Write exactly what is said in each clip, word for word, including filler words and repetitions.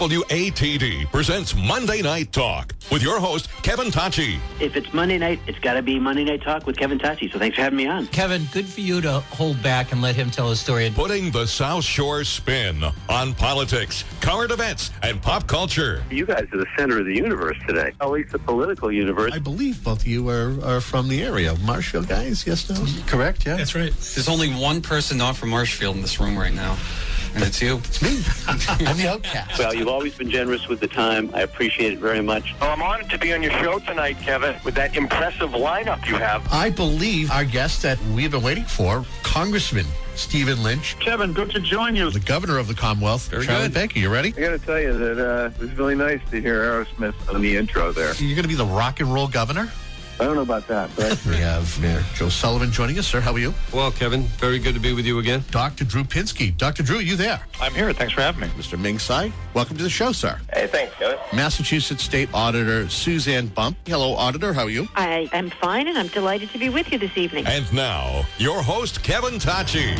W A T D presents Monday Night Talk with your host, Kevin Tacci. If it's Monday night, it's got to be Monday Night Talk with Kevin Tacci. So thanks for having me on. Kevin, good for you to hold back and let him tell his story. Putting the South Shore spin on politics, current events, and pop culture. You guys are the center of the universe today, at least the political universe. I believe both of you are, are from the area. Marshfield guys, yes, no? Correct, yeah? That's right. There's only one person not from Marshfield in this room right now, and it's you. It's me. I'm the outcast. Well, you've always been generous with the time. I appreciate it very much. Well, I'm honored to be on your show tonight, Kevin, with that impressive lineup you have. I believe our guest that we've been waiting for, Congressman Stephen Lynch. Kevin, good to join you. The governor of the Commonwealth. Very Charlie good. Baker, you ready? I got to tell you that uh, it was really nice to hear Aerosmith on the intro there. You're going to be the rock and roll governor? I don't know about that, but We have Mayor Joe Sullivan joining us. Sir, how are you? Well, Kevin, very good to be with you again. Doctor Drew Pinsky. Doctor Drew, you there? I'm here. Thanks for having me. Mister Ming Tsai, welcome to the show, sir. Hey, thanks, Kevin. Massachusetts State Auditor Suzanne Bump. Hello, Auditor. How are you? I am fine, and I'm delighted to be with you this evening. And now, your host, Kevin Tacci.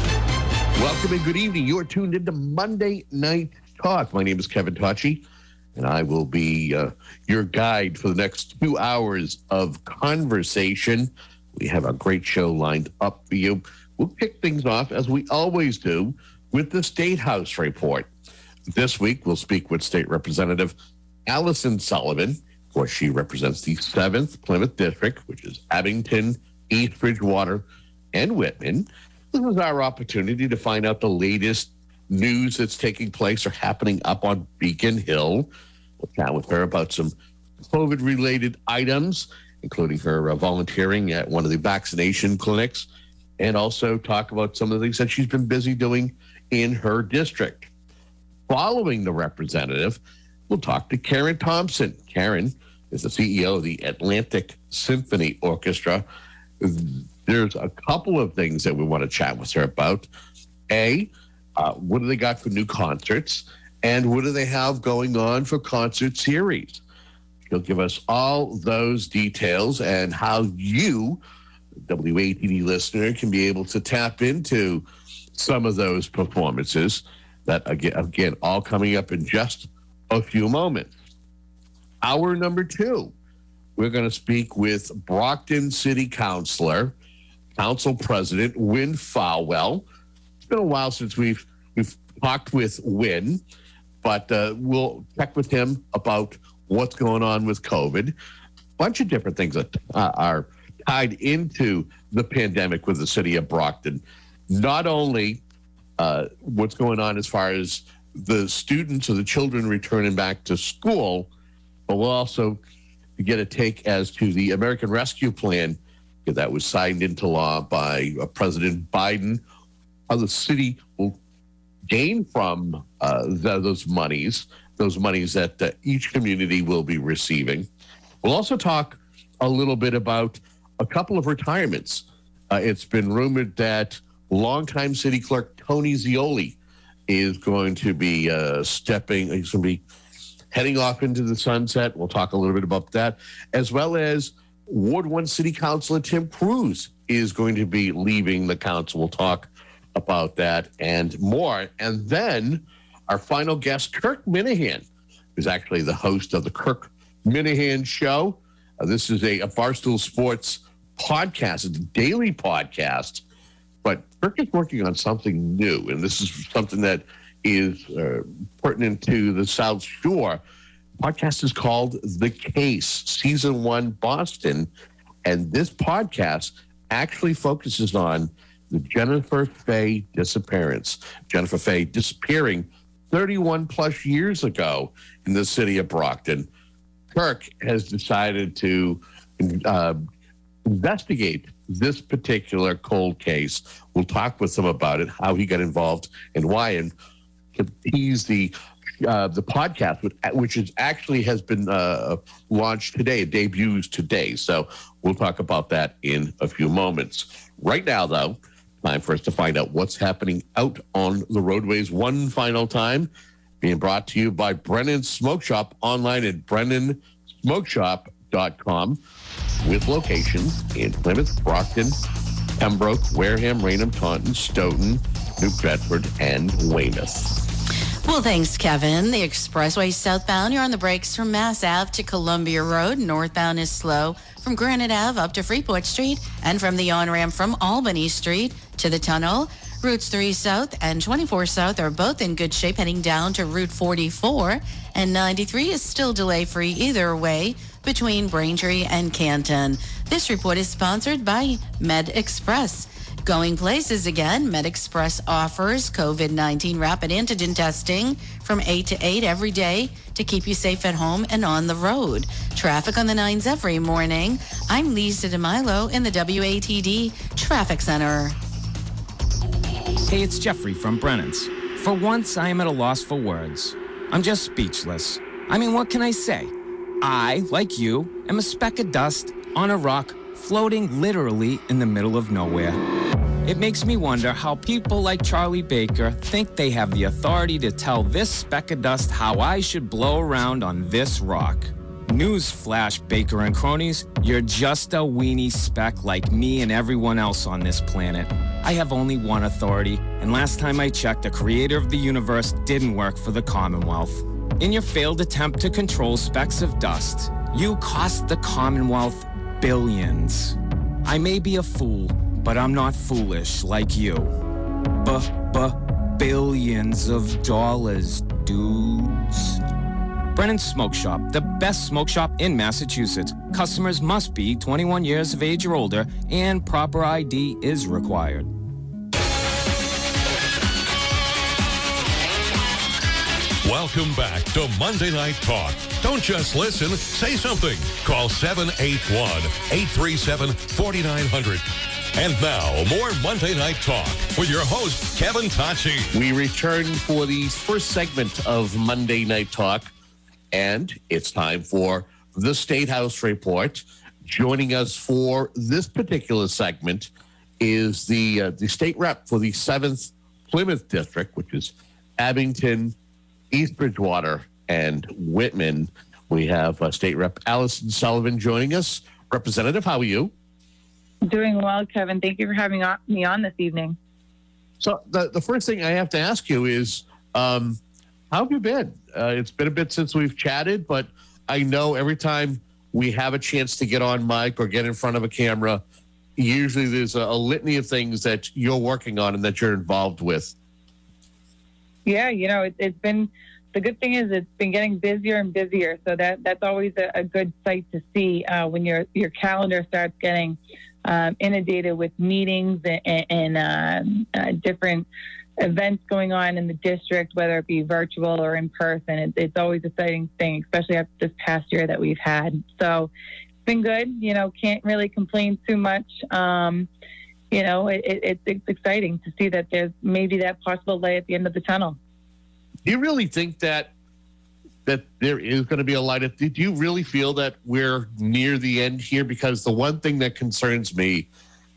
Welcome and good evening. You are tuned into Monday Night Talk. My name is Kevin Tacci, and I will be uh, your guide for the next two hours of conversation. We have a great show lined up for you. We'll kick things off, as we always do, with the State House report. This week, we'll speak with State Representative Allison Sullivan. Of course, she represents the seventh Plymouth District, which is Abington, East Bridgewater, and Whitman. This is our opportunity to find out the latest news that's taking place or happening up on Beacon Hill. We'll chat with her about some COVID-related items, including her uh, volunteering at one of the vaccination clinics, and also talk about some of the things that she's been busy doing in her district. Following the representative, we'll talk to Karen Thompson. Karen is the C E O of the Atlantic Symphony Orchestra. There's a couple of things that we want to chat with her about. A, uh, what do they got for new concerts? And what do they have going on for concert series? She'll give us all those details and how you, W A T D listener, can be able to tap into some of those performances that, again, again all coming up in just a few moments. Hour number two, we're going to speak with Brockton City Councilor, Council President Win Falwell. It's been a while since we've we've talked with Win, but uh, we'll check with him about what's going on with COVID. A bunch of different things that uh, are tied into the pandemic with the city of Brockton. Not only uh, what's going on as far as the students or the children returning back to school, but we'll also get a take as to the American Rescue Plan that was signed into law by uh, President Biden, how the city will gain from uh, the, those monies, those monies that uh, each community will be receiving. We'll also talk a little bit about a couple of retirements. Uh, it's been rumored that longtime city clerk Tony Zioli is going to be uh, stepping, he's going to be heading off into the sunset. We'll talk a little bit about that, as well as Ward one City Councilor Tim Cruz is going to be leaving the council. We'll talk about that and more. And then our final guest, Kirk Minahan, is actually the host of the Kirk Minahan Show. Uh, this is a, a Barstool Sports podcast. It's a daily podcast, but Kirk is working on something new, and this is something that is uh, pertinent to the South Shore. Podcast is called The Case, Season one Boston. And this podcast actually focuses on the Jennifer Fay disappearance. Jennifer Fay disappearing thirty-one plus years ago in the city of Brockton. Kirk has decided to uh, investigate this particular cold case. We'll talk with him about it, how he got involved and why, and to tease the Uh, the podcast, which is actually has been uh, launched today, it debuts today. So we'll talk about that in a few moments. Right now, though, time for us to find out what's happening out on the roadways one final time. Being brought to you by Brennan's Smoke Shop, online at brennan smoke shop dot com, with locations in Plymouth, Brockton, Pembroke, Wareham, Raynham, Taunton, Stoughton, New Bedford, and Weymouth. Well, thanks, Kevin. The expressway southbound, you're on the brakes from Mass Ave to Columbia Road. Northbound is slow from Granite Ave up to Freeport Street and from the on-ramp from Albany Street to the tunnel. Routes three South and twenty-four South are both in good shape heading down to Route forty-four, and ninety-three is still delay-free either way between Braintree and Canton. This report is sponsored by Med Express. Going places again, Med Express offers COVID nineteen rapid antigen testing from eight to eight every day to keep you safe at home and on the road. Traffic on the nines every morning. I'm Lisa DeMilo in the W A T D Traffic Center. Hey, it's Jeffrey from Brennan's. For once, I am at a loss for words. I'm just speechless. I mean, what can I say? I, like you, am a speck of dust on a rock floating literally in the middle of nowhere. It makes me wonder how people like Charlie Baker think they have the authority to tell this speck of dust how I should blow around on this rock. Newsflash, Baker and cronies, you're just a weenie speck like me and everyone else on this planet. I have only one authority, and last time I checked, the creator of the universe didn't work for the Commonwealth. In your failed attempt to control specks of dust, you cost the Commonwealth billions. I may be a fool, but I'm not foolish like you. B-b-billions of dollars, dudes. Brennan's Smoke Shop, the best smoke shop in Massachusetts. Customers must be twenty-one years of age or older, and proper I D is required. Welcome back to Monday Night Talk. Don't just listen, say something. Call seven eight one, eight three seven, four nine zero zero. And now, more Monday Night Talk with your host, Kevin Tocci. We return for the first segment of Monday Night Talk, and it's time for the State House Report. Joining us for this particular segment is the uh, the state rep for the seventh Plymouth District, which is Abington, East Bridgewater, and Whitman. We have uh, State Rep Allison Sullivan joining us. Representative, how are you? Doing well, Kevin. Thank you for having on, me on this evening. So the, the first thing I have to ask you is, um, how have you been? Uh, it's been a bit since we've chatted, but I know every time we have a chance to get on mic or get in front of a camera, usually there's a, a litany of things that you're working on and that you're involved with. Yeah, you know, it, it's been, the good thing is it's been getting busier and busier. So that that's always a, a good sight to see uh, when your your calendar starts getting um, inundated with meetings and, and uh, uh, different events going on in the district, whether it be virtual or in person. It, it's always an exciting thing, especially after this past year that we've had. So it's been good. You know, can't really complain too much. Um, you know, it, it, it's exciting to see that there's maybe that possible light at the end of the tunnel. Do you really think that that there is going to be a light at, do you really feel that we're near the end here? Because the one thing that concerns me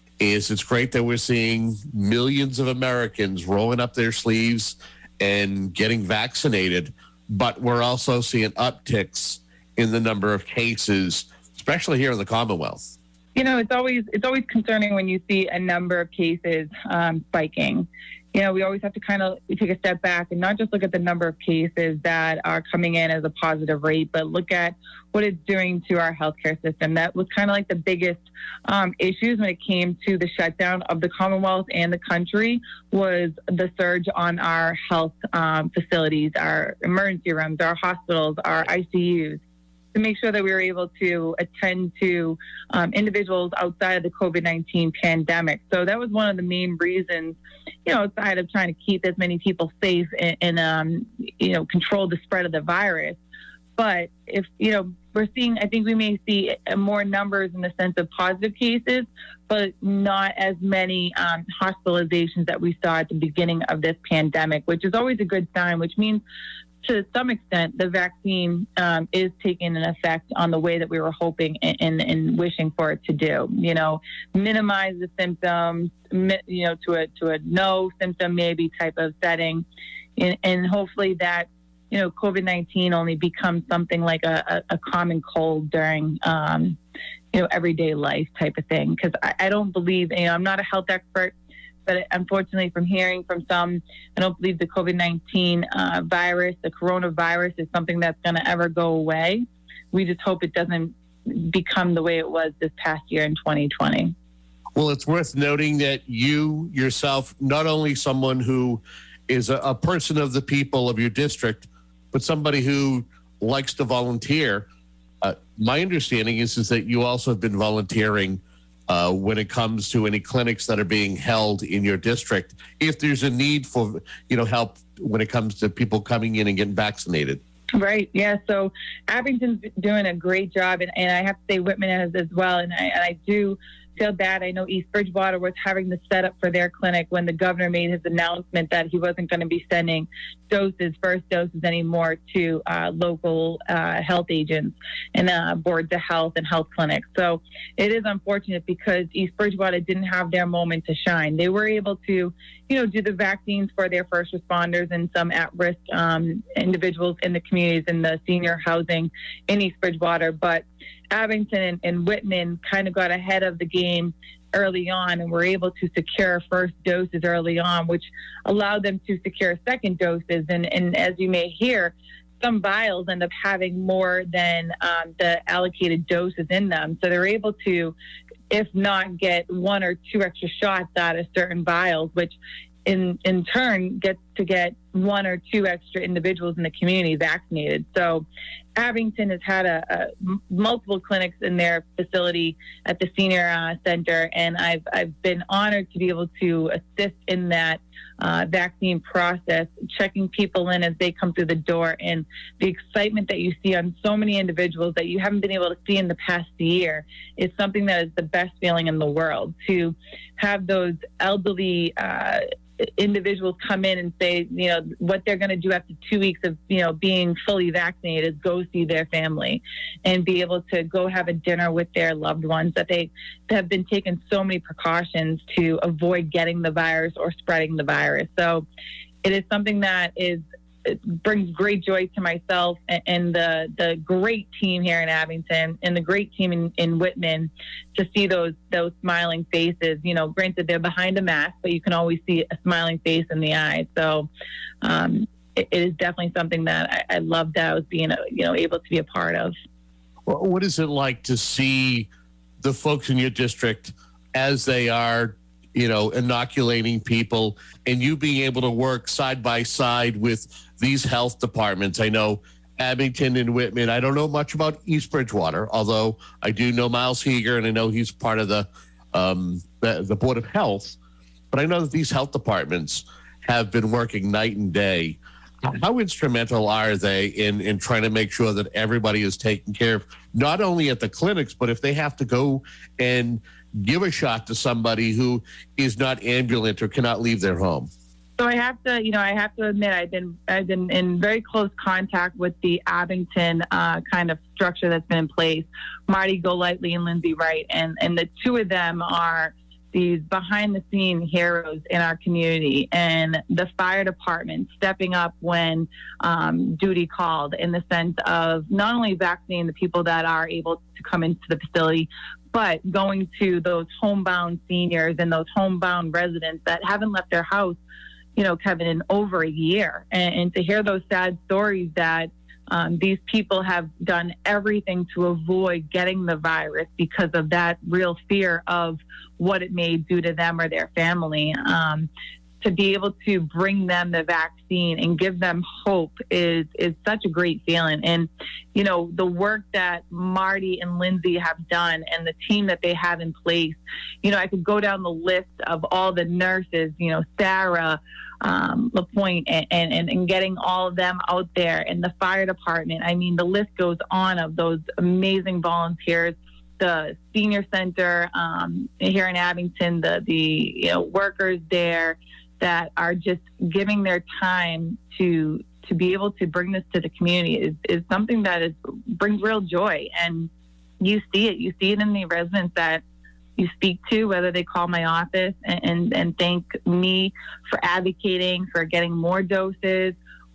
is it's great that we're seeing millions of Americans rolling up their sleeves and getting vaccinated, but we're also seeing upticks in the number of cases, especially here in the Commonwealth. You know, it's always it's always concerning when you see a number of cases um, spiking. You know, we always have to kind of take a step back and not just look at the number of cases that are coming in as a positive rate, but look at what it's doing to our healthcare system. That was kind of like the biggest um, issues when it came to the shutdown of the Commonwealth and the country was the surge on our health um, facilities, our emergency rooms, our hospitals, our I C Us, to make sure that we were able to attend to um, individuals outside of the COVID nineteen pandemic. So that was one of the main reasons, you know, outside of trying to keep as many people safe and, and um, you know, control the spread of the virus. But if, you know, we're seeing, I think we may see more numbers in the sense of positive cases, but not as many um, hospitalizations that we saw at the beginning of this pandemic, which is always a good sign, which means to some extent, the vaccine um, is taking an effect on the way that we were hoping and, and, and wishing for it to do. You know, minimize the symptoms, you know, to a to a no symptom maybe type of setting, and, and hopefully that, you know, COVID nineteen only becomes something like a, a, a common cold during, um, you know, everyday life type of thing. Because I, I don't believe, you know, I'm not a health expert, but unfortunately from hearing from some, I don't believe the COVID nineteen uh, virus, the coronavirus is something that's going to ever go away. We just hope it doesn't become the way it was this past year in twenty twenty. Well, it's worth noting that you yourself, not only someone who is a, a person of the people of your district, but somebody who likes to volunteer. Uh, my understanding is, is that you also have been volunteering uh, when it comes to any clinics that are being held in your district, if there's a need for, you know, help when it comes to people coming in and getting vaccinated. Right. Yeah. So Abington's doing a great job, and, and I have to say Whitman has as well. And I, and I do feel bad. I know East Bridgewater was having the setup for their clinic when the governor made his announcement that he wasn't going to be sending doses, first doses anymore to uh, local uh, health agents and uh, boards of health and health clinics. So it is unfortunate because East Bridgewater didn't have their moment to shine. They were able to, you know, do the vaccines for their first responders and some at-risk um, individuals in the communities in the senior housing in East Bridgewater, but Abington and, and Whitman kind of got ahead of the game early on and were able to secure first doses early on, which allowed them to secure second doses. And, and as you may hear, some vials end up having more than um, the allocated doses in them. So they're able to, if not get one or two extra shots out of certain vials, which in in turn gets to get one or two extra individuals in the community vaccinated. So Abington has had a, a m- multiple clinics in their facility at the senior uh, center, and I've I've been honored to be able to assist in that uh, vaccine process, checking people in as they come through the door, and the excitement that you see on so many individuals that you haven't been able to see in the past year is something that is the best feeling in the world. To have those elderly uh, individuals come in and say, you know, what they're going to do after two weeks of, you know, being fully vaccinated is go see their family and be able to go have a dinner with their loved ones, that they have been taking so many precautions to avoid getting the virus or spreading the virus. So it is something that is, it brings great joy to myself and, and the the great team here in Abington and the great team in, in Whitman to see those those smiling faces. You know, granted they're behind a mask, but you can always see a smiling face in the eye. So um, it, it is definitely something that I, I love that I was being you know able to be a part of. Well, what is it like to see the folks in your district as they are, you know, inoculating people, and you being able to work side by side with these health departments? I know Abington and Whitman. I don't know much about East Bridgewater, although I do know Miles Heger, and I know he's part of the, um, the the Board of Health. But I know that these health departments have been working night and day. How instrumental are they in, in trying to make sure that everybody is taken care of, not only at the clinics, but if they have to go and give a shot to somebody who is not ambulant or cannot leave their home? So I have to, you know, I have to admit, I've been, I've been in very close contact with the Abington uh, kind of structure that's been in place, Marty Golightly and Lindsay Wright, and and the two of them are these behind-the-scene heroes in our community, and the fire department stepping up when um, duty called, in the sense of not only vaccinating the people that are able to come into the facility, but going to those homebound seniors and those homebound residents that haven't left their house, you know, Kevin, in over a year. And, and to hear those sad stories that um, these people have done everything to avoid getting the virus because of that real fear of what it may do to them or their family. Um, to be able to bring them the vaccine and give them hope is is such a great feeling. And, you know, the work that Marty and Lindsay have done and the team that they have in place, you know, I could go down the list of all the nurses, you know, Sarah, um, LaPointe, and, and, and getting all of them out there, and the fire department. I mean, the list goes on of those amazing volunteers. The senior center um, here in Abington, the, the you know, workers there that are just giving their time to to be able to bring this to the community is, is something that is brings real joy. And you see it. You see it in the residents that you speak to, whether they call my office and, and, and thank me for advocating for getting more doses,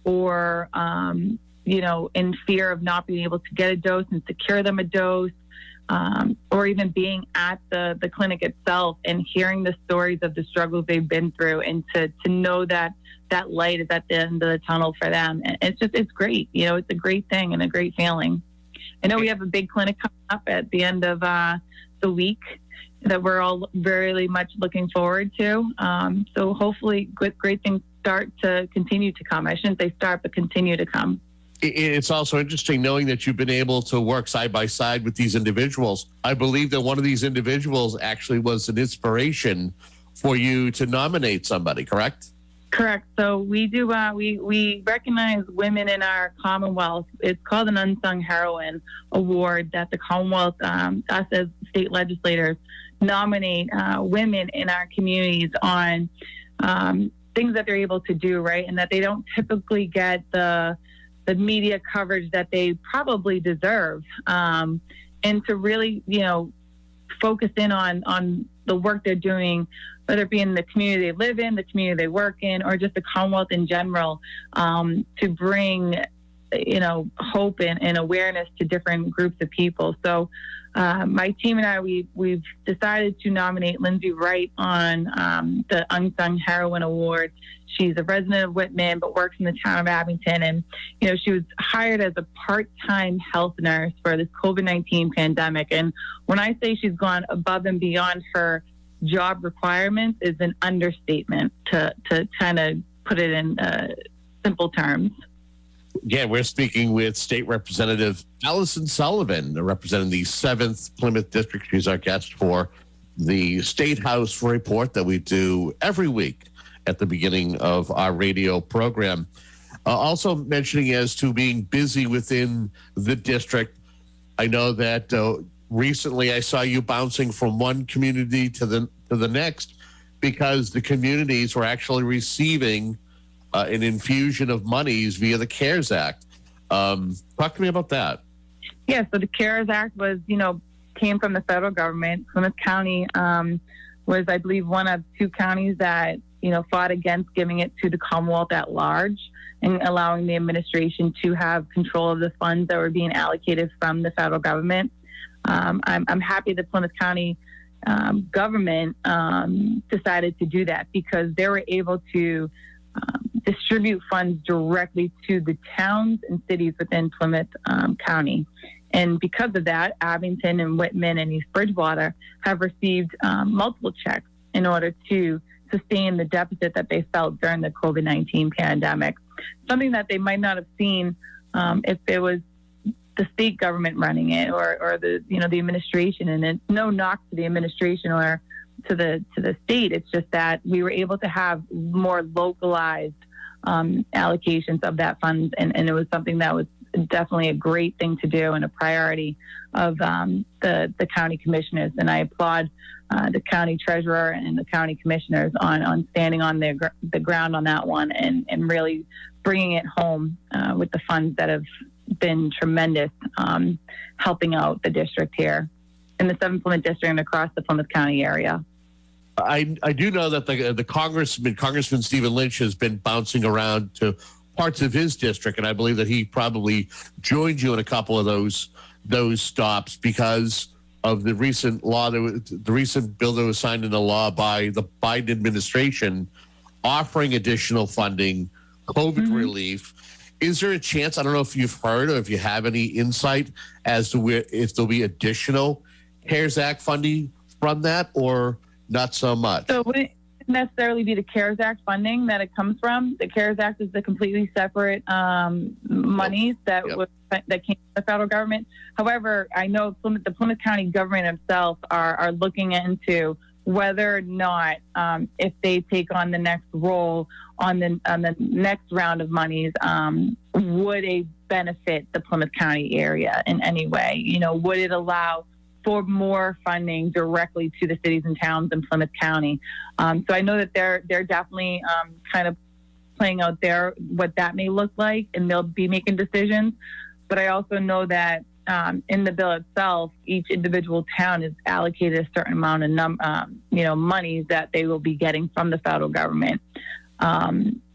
or, um, you know, in fear of not being able to get a dose and secure them a dose. um, or even being at the, the clinic itself and hearing the stories of the struggles they've been through, and to, to know that that light is at the end of the tunnel for them. And it's just, it's great. You know, it's a great thing and a great feeling. I know we have a big clinic coming up at the end of uh, the week that we're all very much looking forward to. Um, so hopefully good, great things start to continue to come. I shouldn't say start, but continue to come. It's also interesting knowing that you've been able to work side by side with these individuals. I believe that one of these individuals actually was an inspiration for you to nominate somebody, correct? Correct. So we do, uh, we, we recognize women in our Commonwealth. It's called an Unsung Heroine Award that the Commonwealth, um, us as state legislators, nominate uh, women in our communities on um, things that they're able to do, right? And that they don't typically get the the media coverage that they probably deserve. Um, and to really, you know, focus in on, on the work they're doing, whether it be in the community they live in, the community they work in, or just the Commonwealth in general, um, to bring, you know, hope and, and awareness to different groups of people. So uh, my team and I, we, we've decided to nominate Lindsay Wright on um, the Unsung Heroine Award. She's a resident of Whitman, but works in the town of Abington. And, you know, she was hired as a part-time health nurse for this COVID nineteen pandemic. And when I say she's gone above and beyond her job requirements, is an understatement to, to kind of put it in uh, simple terms. Yeah, we're speaking with State Representative Allison Sullivan, representing the seventh Plymouth District. She's our guest for the State House report that we do every week at the beginning of our radio program. Uh, also mentioning as to being busy within the district, I know that uh, recently I saw you bouncing from one community to the to the next because the communities were actually receiving uh, an infusion of monies via the CARES Act. Um, talk to me about that. Yeah, so the CARES Act was, you know, came from the federal government. Plymouth County um, was, I believe, one of two counties that, you know, fought against giving it to the Commonwealth at large and allowing the administration to have control of the funds that were being allocated from the federal government. Um, I'm, I'm happy the Plymouth County um, government um, decided to do that because they were able to um, distribute funds directly to the towns and cities within Plymouth um, County. And because of that, Abington and Whitman and East Bridgewater have received um, multiple checks in order to sustain the deficit that they felt during the COVID nineteen pandemic. Something that they might not have seen um, if it was the state government running it or, or the, you know, the administration. And it's no knock to the administration or to the, to the state. It's just that we were able to have more localized um, allocations of that funds. And, and it was something that was definitely a great thing to do and a priority of um, the, the county commissioners. And I applaud uh, the county treasurer and the county commissioners on, on standing on their, gr- the ground on that one and, and really bringing it home uh, with the funds that have been tremendous, um, helping out the district here in the seventh Plymouth district and across the Plymouth County area. I, I do know that the, the congressman, Congressman Stephen Lynch, has been bouncing around to parts of his district, and I believe that he probably joined you in a couple of those those stops because of the recent law, that was, the recent bill that was signed into law by the Biden administration, offering additional funding, COVID mm-hmm. relief. Is there a chance? I don't know if you've heard or if you have any insight as to where if there'll be additional CARES Act funding from that, or not so much. So would it necessarily be the CARES Act funding that it comes from? The CARES Act is the completely separate um, monies that yep. was, that came from the federal government. However, I know Plymouth, the Plymouth County government itself are, are looking into whether or not, um, if they take on the next role on the on the next round of monies, um, would it benefit the Plymouth County area in any way? You know, would it allow for more funding directly to the cities and towns in Plymouth County? Um, so I know that they're they're definitely um, kind of playing out there what that may look like, and they'll be making decisions. But I also know that um, in the bill itself, each individual town is allocated a certain amount of num- um, you know monies that they will be getting from the federal government. Um,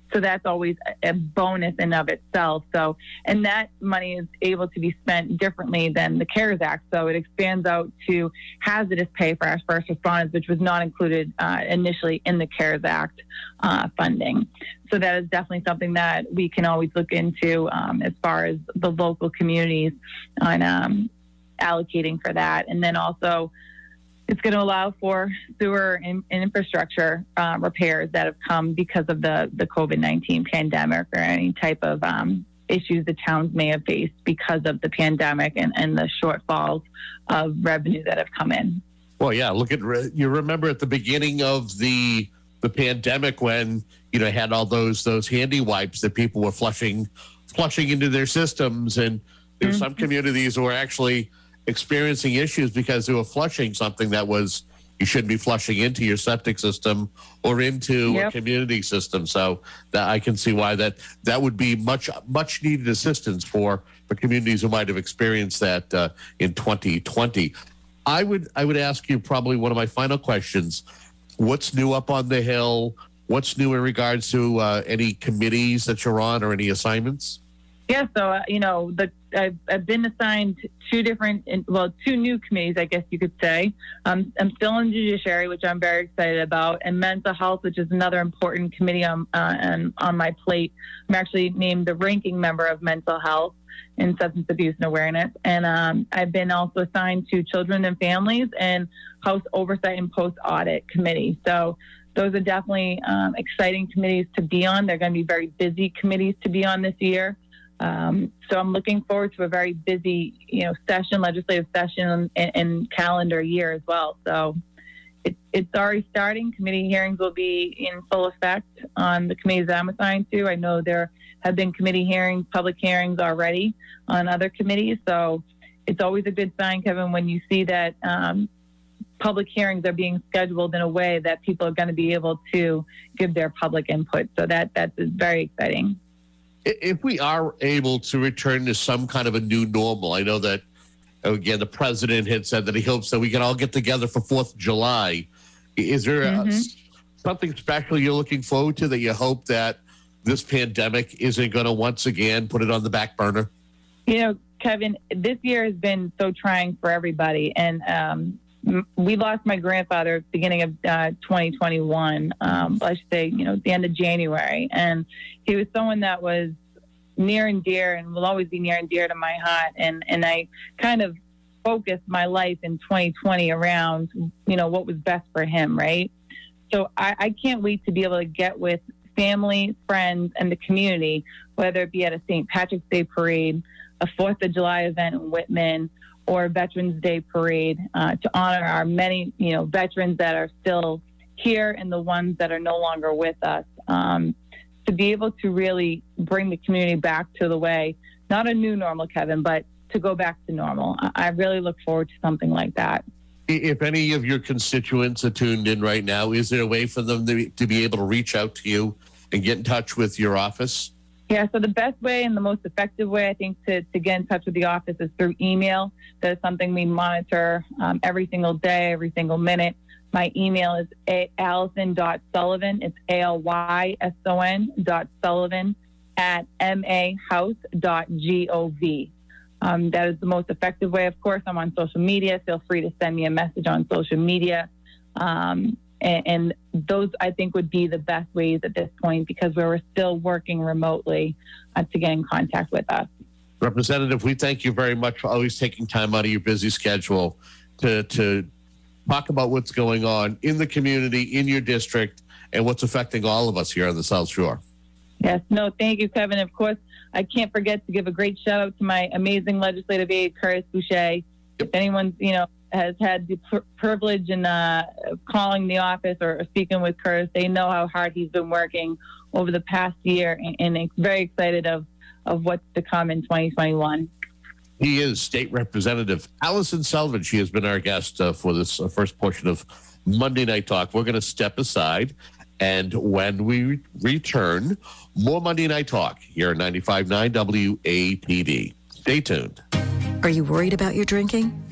So that's always a bonus in of itself. So, and that money is able to be spent differently than the CARES Act. So it expands out to hazardous pay for our first responders, which was not included uh, initially in the CARES Act uh, funding. So that is definitely something that we can always look into um, as far as the local communities on um, allocating for that. And then also, it's going to allow for sewer and, and infrastructure uh, repairs that have come because of the, the COVID nineteen pandemic or any type of um, issues the towns may have faced because of the pandemic and, and the shortfalls of revenue that have come in. Well, yeah, look at, you remember at the beginning of the the pandemic when, you know, had all those those handy wipes that people were flushing flushing into their systems, and there were mm-hmm. some communities who were actually experiencing issues because they were flushing something that was you shouldn't be flushing into your septic system or into yep. a community system. So that I can see why that that would be much much needed assistance for for communities who might have experienced that uh, in twenty twenty. I would I would ask you probably one of my final questions. What's new up on the Hill? What's new in regards to uh, any committees that you're on or any assignments? Yeah, so, uh, you know, the, I've, I've been assigned two different, well, two new committees, I guess you could say. Um, I'm still in judiciary, which I'm very excited about, and mental health, which is another important committee on, uh, and on my plate. I'm actually named the ranking member of mental health and substance abuse and awareness. And um, I've been also assigned to children and families and House Oversight and Post-Audit Committee. So those are definitely um, exciting committees to be on. They're going to be very busy committees to be on this year. Um, so I'm looking forward to a very busy, you know, session, legislative session and, and calendar year as well. So it, it's already starting. Committee hearings will be in full effect on the committees that I'm assigned to. I know there have been committee hearings, public hearings already on other committees. So it's always a good sign, Kevin, when you see that um, public hearings are being scheduled in a way that people are going to be able to give their public input. So that that's very exciting. If we are able to return to some kind of a new normal, I know that, again, the president had said that he hopes that we can all get together for fourth of July. Is there mm-hmm. a, something special you're looking forward to that you hope that this pandemic isn't going to once again put it on the back burner? You know, Kevin, this year has been so trying for everybody. And um, we lost my grandfather at the beginning of uh, twenty twenty-one, um, I should say, you know, at the end of January. And he was someone that was near and dear and will always be near and dear to my heart. And, and I kind of focused my life in twenty twenty around, you know, what was best for him, right? So I, I can't wait to be able to get with family, friends, and the community, whether it be at a Saint Patrick's Day parade, a fourth of July event in Whitman, or a Veterans Day parade uh, to honor our many, you know, veterans that are still here and the ones that are no longer with us. Um, to be able to really bring the community back to the way, not a new normal, Kevin, but to go back to normal. I, I really look forward to something like that. If any of your constituents are tuned in right now, is there a way for them to, to be able to reach out to you and get in touch with your office? Yeah, so the best way and the most effective way, I think, to, to get in touch with the office is through email. That is something we monitor um, every single day, every single minute. My email is a- Allison dot Sullivan. It's A L Y S O N dot Sullivan at M A house dot gov. Um, that is the most effective way. Of course, I'm on social media. Feel free to send me a message on social media. Um, and, and those, I think, would be the best ways at this point because we're still working remotely uh, to get in contact with us. Representative, we thank you very much for always taking time out of your busy schedule to, to talk about what's going on in the community, in your district, and what's affecting all of us here on the South Shore. Yes, no, thank you, Kevin. Of course, I can't forget to give a great shout out to my amazing legislative aide, Curtis Boucher. Yep. If anyone, you know, has had the pr- privilege in uh, calling the office or, or speaking with Curtis, they know how hard he's been working over the past year, and, and very excited of, of what's to come in twenty twenty-one. He is State Representative Allison Sullivan. She has been our guest uh, for this uh, first portion of Monday Night Talk. We're going to step aside, and when we re- return, more Monday Night Talk here at ninety-five point nine W A P D. Stay tuned. Are you worried about your drinking?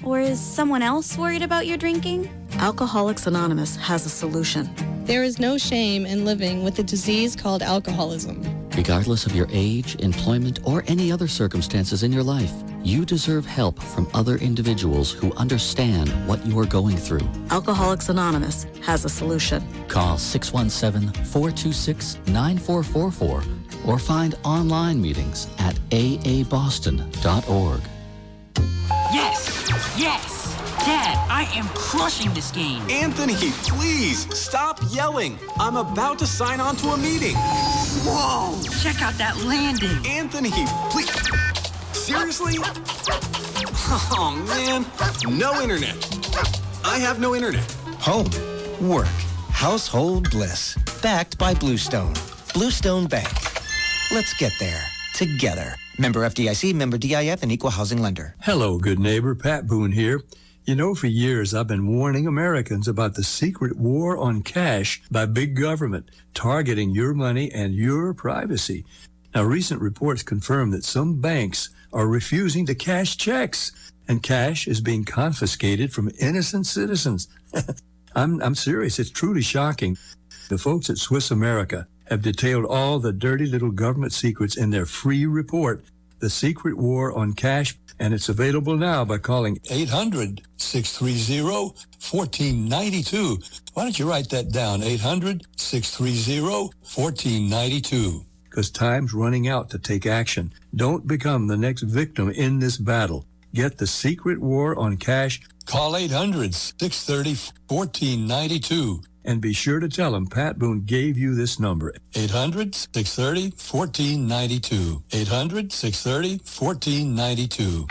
Or is someone else worried about your drinking? Alcoholics Anonymous has a solution. There is no shame in living with a disease called alcoholism. Regardless of your age, employment, or any other circumstances in your life, you deserve help from other individuals who understand what you are going through. Alcoholics Anonymous has a solution. Call six one seven, four two six, nine four four four or find online meetings at a a boston dot org. Yes! Yes! Dad, I am crushing this game. Anthony, please stop yelling. I'm about to sign on to a meeting. Whoa! Check out that landing. Anthony, please. Seriously? Oh, man. No internet. I have no internet. Home, work, household bliss. Backed by Bluestone. Bluestone Bank. Let's get there together. Member F D I C, member D I F, and equal housing lender. Hello, good neighbor. Pat Boone here. You know, for years, I've been warning Americans about the secret war on cash by big government, targeting your money and your privacy. Now, recent reports confirm that some banks are refusing to cash checks, and cash is being confiscated from innocent citizens. I'm, I'm serious. It's truly shocking. The folks at Swiss America have detailed all the dirty little government secrets in their free report, The Secret War on Cash, and it's available now by calling eight hundred, six three zero, one four nine two. Why don't you write that down, eight hundred, six three zero, one four nine two. Because time's running out to take action. Don't become the next victim in this battle. Get The Secret War on Cash. Call eight hundred, six three zero, one four nine two. And be sure to tell them Pat Boone gave you this number, eight hundred, six three zero, one four nine two. eight hundred, six three zero, one four nine two.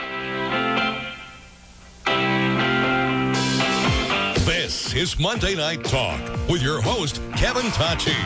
This is Monday Night Talk with your host, Kevin Tocci.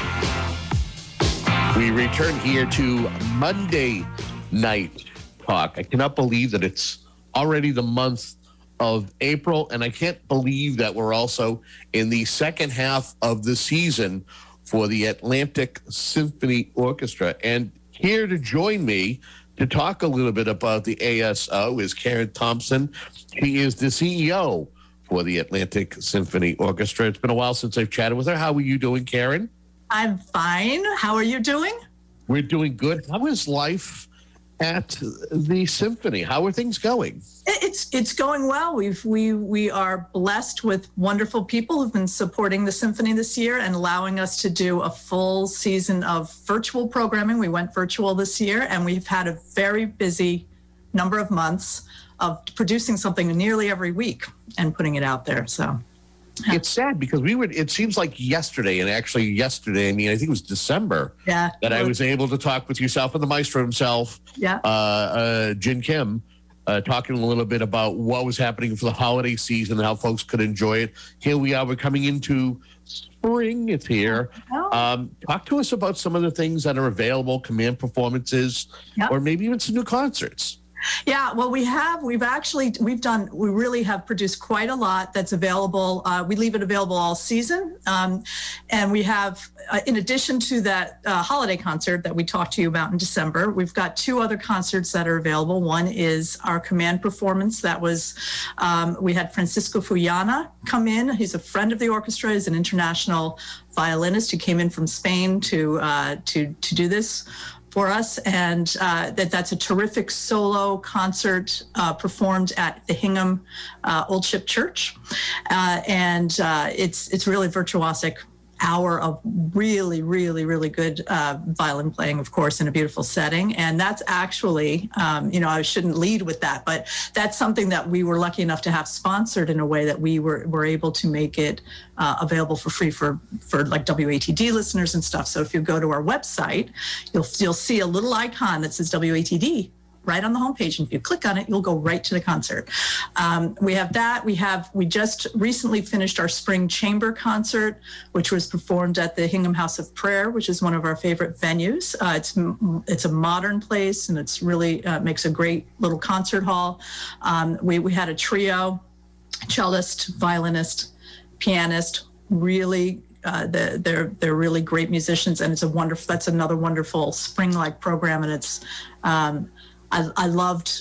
We return here to Monday Night Talk. I cannot believe that it's already the month of April, and I can't believe that we're also in the second half of the season for the Atlantic Symphony Orchestra. And here to join me to talk a little bit about the A S O is Karen Thompson. She is the C E O for the Atlantic Symphony Orchestra. It's been a while since I've chatted with her. How are you doing, Karen? I'm fine. How are you doing? We're doing good. How is life at the symphony? How are things going? It's it's going well. We've we we are blessed with wonderful people who've been supporting the symphony this year and allowing us to do a full season of virtual programming. We went virtual this year, and we've had a very busy number of months of producing something nearly every week and putting it out there. So it's sad because we would, it seems like yesterday, and actually yesterday, I mean, I think it was December, yeah, that I was able to talk with yourself and the maestro himself, yeah, uh, uh, Jin Kim, uh, talking a little bit about what was happening for the holiday season and how folks could enjoy it. Here we are, we're coming into spring, it's here. Oh. Um, talk to us about some of the things that are available, command performances, yeah, or maybe even some new concerts. Yeah, well, we have, we've actually, we've done, we really have produced quite a lot that's available. Uh, we leave it available all season. Um, and we have, uh, in addition to that uh, holiday concert that we talked to you about in December, we've got two other concerts that are available. One is our command performance. That was, um, we had Francisco Fuyana come in. He's a friend of the orchestra. He's an international violinist who came in from Spain to, uh, to, to do this for us, and uh, that that's a terrific solo concert uh, performed at the Hingham uh, Old Ship Church, uh, and uh, it's it's really virtuosic hour of really, really, really good uh, violin playing, of course, in a beautiful setting. And that's actually, um, you know, I shouldn't lead with that, but that's something that we were lucky enough to have sponsored in a way that we were, were able to make it uh, available for free for, for like W A T D listeners and stuff. So if you go to our website, you'll, you'll see a little icon that says W A T D right on the homepage. And if you click on it, you'll go right to the concert. Um, we have that. We have, we just recently finished our spring chamber concert, which was performed at the Hingham House of Prayer, which is one of our favorite venues. Uh, it's it's a modern place, and it's really uh, makes a great little concert hall. Um, we, we had a trio, cellist, violinist, pianist, really Uh, they're, they're they're really great musicians, and it's a wonderful. That's another wonderful spring-like program, and it's. Um, I, I loved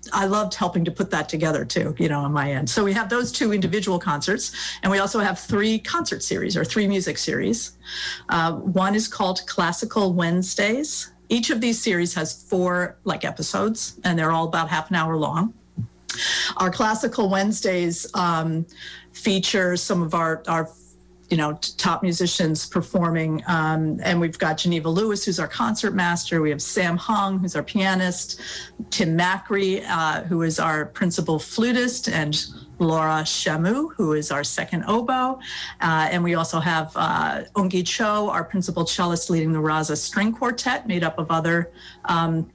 I loved helping to put that together too, you know, on my end. So we have those two individual concerts, and we also have three concert series or three music series. Uh, one is called Classical Wednesdays. Each of these series has four like episodes, and they're all about half an hour long. Our Classical Wednesdays um, feature some of our, our you know, top musicians performing. Um, and we've got Geneva Lewis, who's our concert master. We have Sam Hung, who's our pianist, Tim Macri, uh, who is our principal flutist, and Laura Chamu, who is our second oboe. Uh, and we also have uh, Ungi Cho, our principal cellist, leading the Raza String Quartet, made up of other um,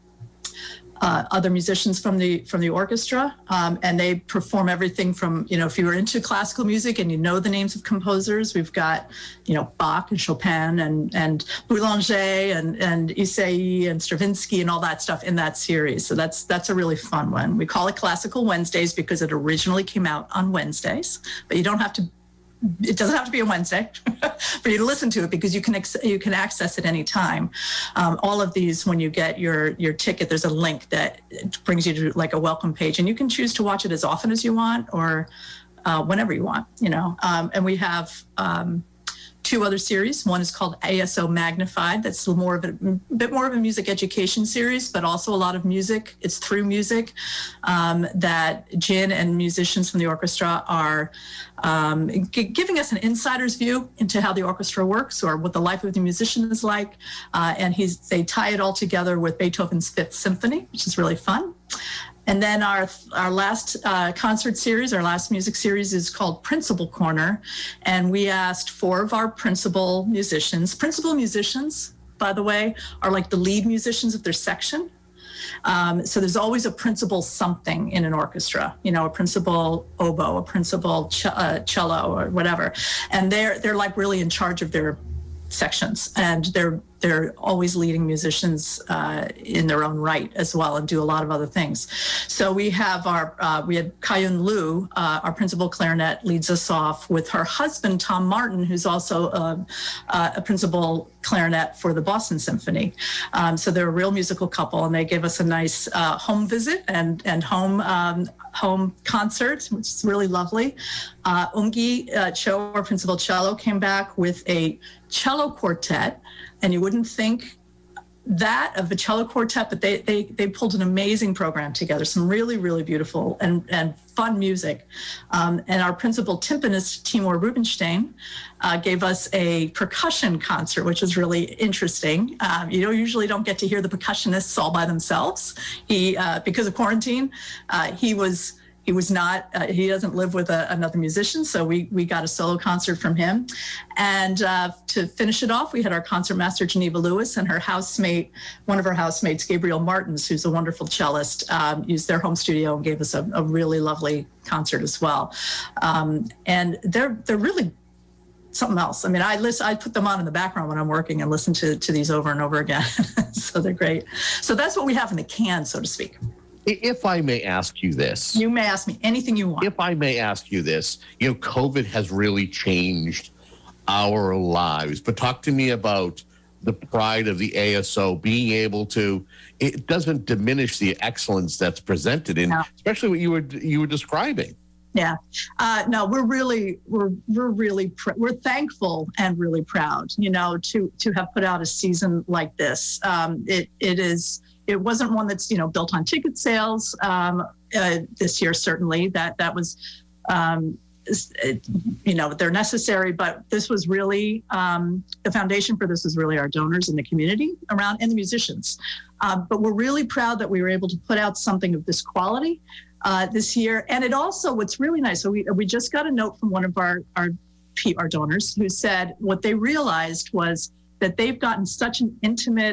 Uh, other musicians from the from the orchestra, um, and they perform everything from, you know, if you were into classical music and you know the names of composers, we've got, you know, Bach and Chopin and and Boulanger and and Isai and Stravinsky and all that stuff in that series. So that's that's a really fun one. We call it Classical Wednesdays because it originally came out on Wednesdays, but you don't have to. It doesn't have to be a Wednesday for you to listen to it, because you can ex- you can access it anytime. Um, all of these, when you get your your ticket, there's a link that brings you to like a welcome page, and you can choose to watch it as often as you want or uh, whenever you want. You know, um, and we have um, two other series. One is called A S O Magnified. That's more of a, a bit more of a music education series, but also a lot of music. It's through music um, that Jin and musicians from the orchestra are um, g- giving us an insider's view into how the orchestra works or what the life of the musician is like. Uh, and he's they tie it all together with Beethoven's Fifth Symphony, which is really fun. And then our our last uh, concert series, our last music series is called Principal Corner. And we asked four of our principal musicians. Principal musicians, by the way, are like the lead musicians of their section. Um, so there's always a principal something in an orchestra, you know, a principal oboe, a principal ch- uh, cello or whatever. And they're they're like really in charge of their sections, and they're they're always leading musicians uh, in their own right as well, and do a lot of other things. So we have our uh, we had Kayun Liu, uh, our principal clarinet, leads us off with her husband Tom Martin, who's also uh, uh, a principal clarinet for the Boston Symphony. Um, so they're a real musical couple, and they gave us a nice uh, home visit and and home. Um, home concert, which is really lovely. Uh, Ungi uh, Cho, our principal cello, came back with a cello quartet, and you wouldn't think that of a cello quartet, but they they they pulled an amazing program together, some really, really beautiful and, and fun music. Um, and our principal timpanist, Timur Rubinstein, uh, gave us a percussion concert, which was really interesting. Um, you know, usually don't get to hear the percussionists all by themselves. He, uh, because of quarantine, uh, he was He was not, uh, he doesn't live with a, another musician, so we we got a solo concert from him. And uh, to finish it off, we had our concert master, Geneva Lewis, and her housemate, one of her housemates, Gabriel Martins, who's a wonderful cellist, um, used their home studio and gave us a, a really lovely concert as well. Um, and they're they're really something else. I mean, I listen, I put them on in the background when I'm working and listen to, to these over and over again. So they're great. So that's what we have in the can, so to speak. If I may ask you this. You may ask me anything you want. If I may ask you this, you know, COVID has really changed our lives. But talk to me about the pride of the A S O being able to, it doesn't diminish the excellence that's presented in, no. especially what you were you were describing. Yeah, uh, no, we're really we're we're really pr- we're thankful and really proud, you know, to to have put out a season like this. Um, it it is. It wasn't one that's, you know, built on ticket sales um, uh, this year, certainly. That that was, um, it, you know, they're necessary. But this was really, um, the foundation for this is really our donors in the community around and the musicians. Um, but we're really proud that we were able to put out something of this quality uh, this year. And it also, what's really nice, so we we just got a note from one of our, our, our donors who said what they realized was that they've gotten such an intimate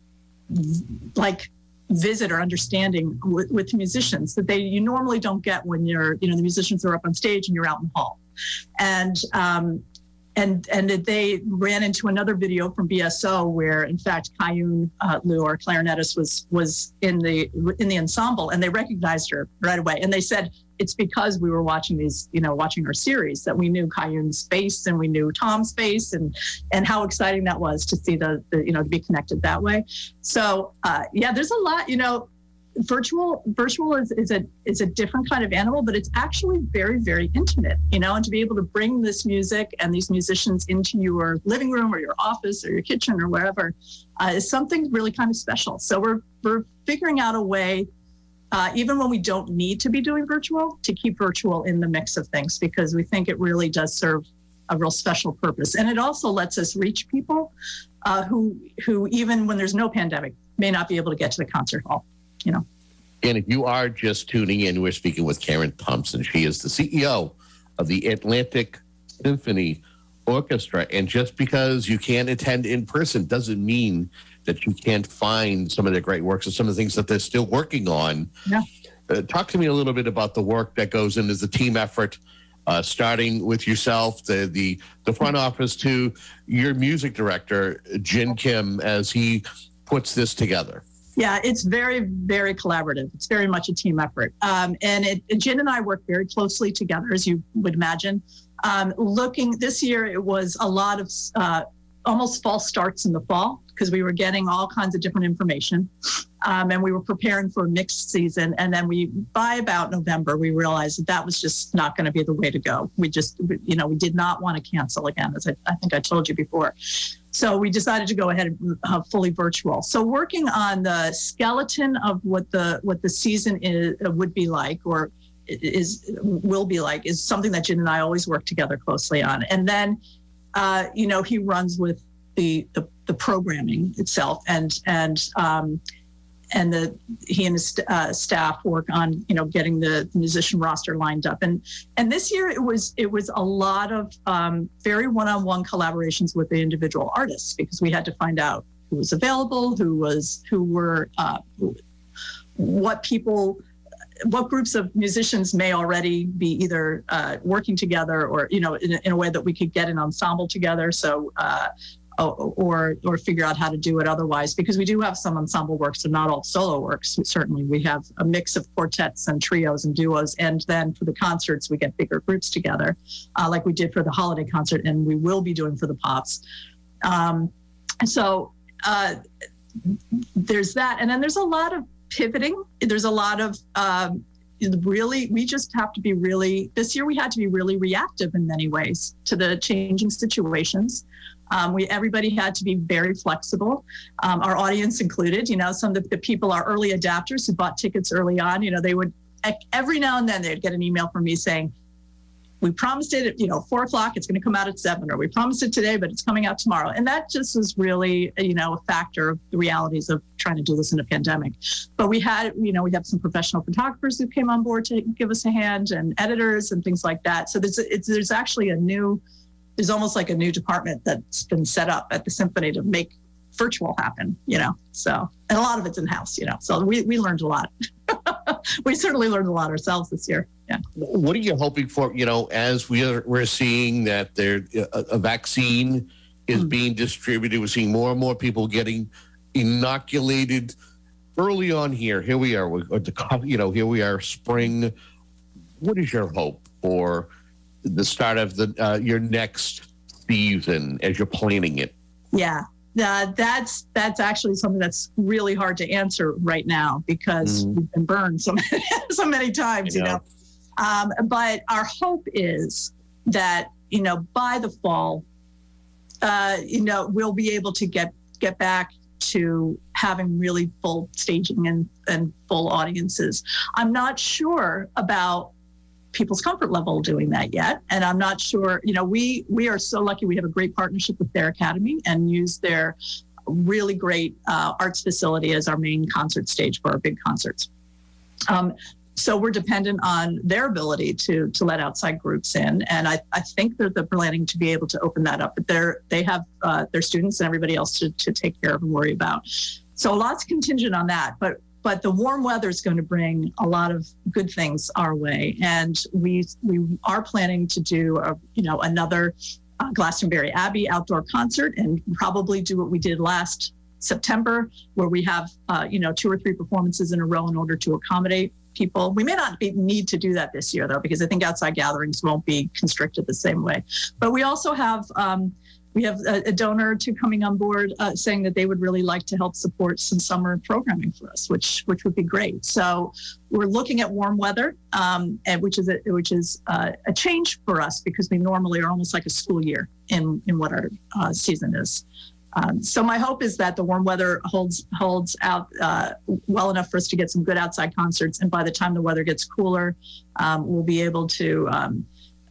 like visit or understanding with, with musicians that they you normally don't get when you're, you know, the musicians are up on stage and you're out in the hall. And um, and and they ran into another video from B S O where, in fact, Kayun uh, Liu, our clarinetist, was was in the in the ensemble, and they recognized her right away. And they said it's because we were watching these, you know, watching our series that we knew Kayun's face and we knew Tom's face, and and how exciting that was to see the, the you know, to be connected that way. So uh, yeah, there's a lot, you know. virtual virtual is, is a is a different kind of animal, but it's actually very, very intimate, you know, and to be able to bring this music and these musicians into your living room or your office or your kitchen or wherever uh, is something really kind of special. So we're we're figuring out a way, uh, even when we don't need to be doing virtual, to keep virtual in the mix of things, because we think it really does serve a real special purpose. And it also lets us reach people uh, who who even when there's no pandemic may not be able to get to the concert hall, you know. And if you are just tuning in, we're speaking with Karen Thompson. She is the C E O of the Atlantic Symphony Orchestra. And just because you can't attend in person doesn't mean that you can't find some of their great works and some of the things that they're still working on. Yeah. Uh, talk to me a little bit about the work that goes in as a team effort, uh, starting with yourself, the, the, the front office, to your music director, Jin Kim, as he puts this together. Yeah, it's very, very collaborative. It's very much a team effort. Um, and it, Jin and I work very closely together, as you would imagine. Um, looking this year, it was a lot of uh, almost false starts in the fall, because we were getting all kinds of different information. Um, and we were preparing for a mixed season. And then we, by about November, we realized that that was just not going to be the way to go. We just, you know, we did not want to cancel again, as I, I think I told you before. So we decided to go ahead and uh, fully virtual. So working on the skeleton of what the what the season is, uh, would be like, or is will be like, is something that Jin and I always work together closely on. And then, uh, you know, he runs with the the, the programming itself, and and um, and the he and his uh, staff work on, you know, getting the musician roster lined up. And and this year it was it was a lot of um, very one-on-one collaborations with the individual artists, because we had to find out who was available, who was who were uh, what people, what groups of musicians may already be either uh, working together, or, you know, in, in a way that we could get an ensemble together. So. Uh, or or figure out how to do it otherwise, because we do have some ensemble works and not all solo works. Certainly we have a mix of quartets and trios and duos, and then for the concerts we get bigger groups together, uh, like we did for the holiday concert, and we will be doing for the Pops. Um, so uh, there's that, and then there's a lot of pivoting. There's a lot of um, really, we just have to be really, this year we had to be really reactive in many ways to the changing situations. Um, we everybody had to be very flexible, um, our audience included. You know, some of the, the people, our early adapters who bought tickets early on, you know, they would, every now and then they'd get an email from me saying, we promised it at, you know, four o'clock, it's going to come out at seven, or we promised it today, but it's coming out tomorrow. And that just was really, you know, a factor of the realities of trying to do this in a pandemic. But we had, you know, we have some professional photographers who came on board to give us a hand, and editors and things like that. So there's, it's, there's actually a new, there's almost like a new department that's been set up at the Symphony to make virtual happen, you know. So, and a lot of it's in-house, you know. So we, we learned a lot. We certainly learned a lot ourselves this year. Yeah. What are you hoping for, you know, as we are, we're seeing that there a, a vaccine is mm-hmm. being distributed, we're seeing more and more people getting inoculated early on here. Here we are, with the, you know, here we are, spring. What is your hope for the start of the uh, your next season as you're planning it? Yeah, uh, that's that's actually something that's really hard to answer right now, because mm. we've been burned so many, so many times, you know. Um, but our hope is that, you know, by the fall, uh, you know, we'll be able to get get back to having really full staging and, and full audiences. I'm not sure about people's comfort level doing that yet. And I'm not sure, you know, we we are so lucky. We have a great partnership with their academy and use their really great uh, arts facility as our main concert stage for our big concerts. Um, so we're dependent on their ability to to let outside groups in. And I, I think that they're planning to be able to open that up, but they're, they have uh, their students and everybody else to, to take care of and worry about. So lots contingent on that. But But the warm weather is going to bring a lot of good things our way, and we we are planning to do a, you know another uh, Glastonbury Abbey outdoor concert, and probably do what we did last September, where we have uh, you know two or three performances in a row in order to accommodate people. We may not be, need to do that this year though, because I think outside gatherings won't be constricted the same way. But we also have. Um, we have a, a donor or two coming on board uh, saying that they would really like to help support some summer programming for us, which which would be great. So we're looking at warm weather, um, and which is a, which is uh, a change for us because we normally are almost like a school year in in what our uh, season is. Um, so my hope is that the warm weather holds holds out uh, well enough for us to get some good outside concerts, and by the time the weather gets cooler, um, we'll be able to, um,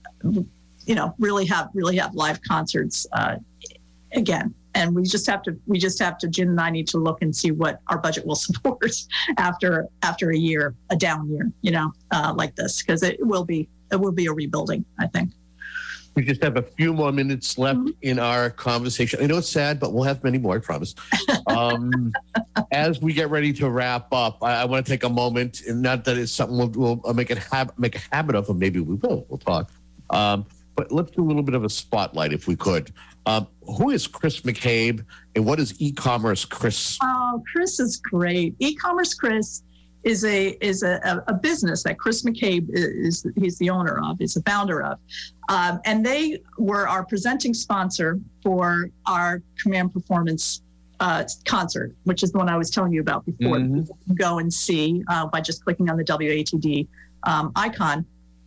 you know, really have really have live concerts uh, again. And we just have to we just have to Jen and I need to look and see what our budget will support after after a year, a down year, you know, uh, like this, because it will be it will be a rebuilding, I think. We just have a few more minutes left mm-hmm. in our conversation. I know it's sad, but we'll have many more, I promise. Um, as we get ready to wrap up, I, I want to take a moment, and not that it's something we'll, we'll make, it hab- make a habit of, or maybe we will, we'll talk. Um, but let's do a little bit of a spotlight, if we could. Um, who is Chris McCabe, and what is E-commerce Chris? Oh, Chris is great. E-commerce Chris is a is a, a business that Chris McCabe is, he's the owner of, is the founder of. Um, and they were our presenting sponsor for our Command Performance uh, concert, which is the one I was telling you about before. Mm-hmm. You can go and see uh, by just clicking on the W A T D um, icon.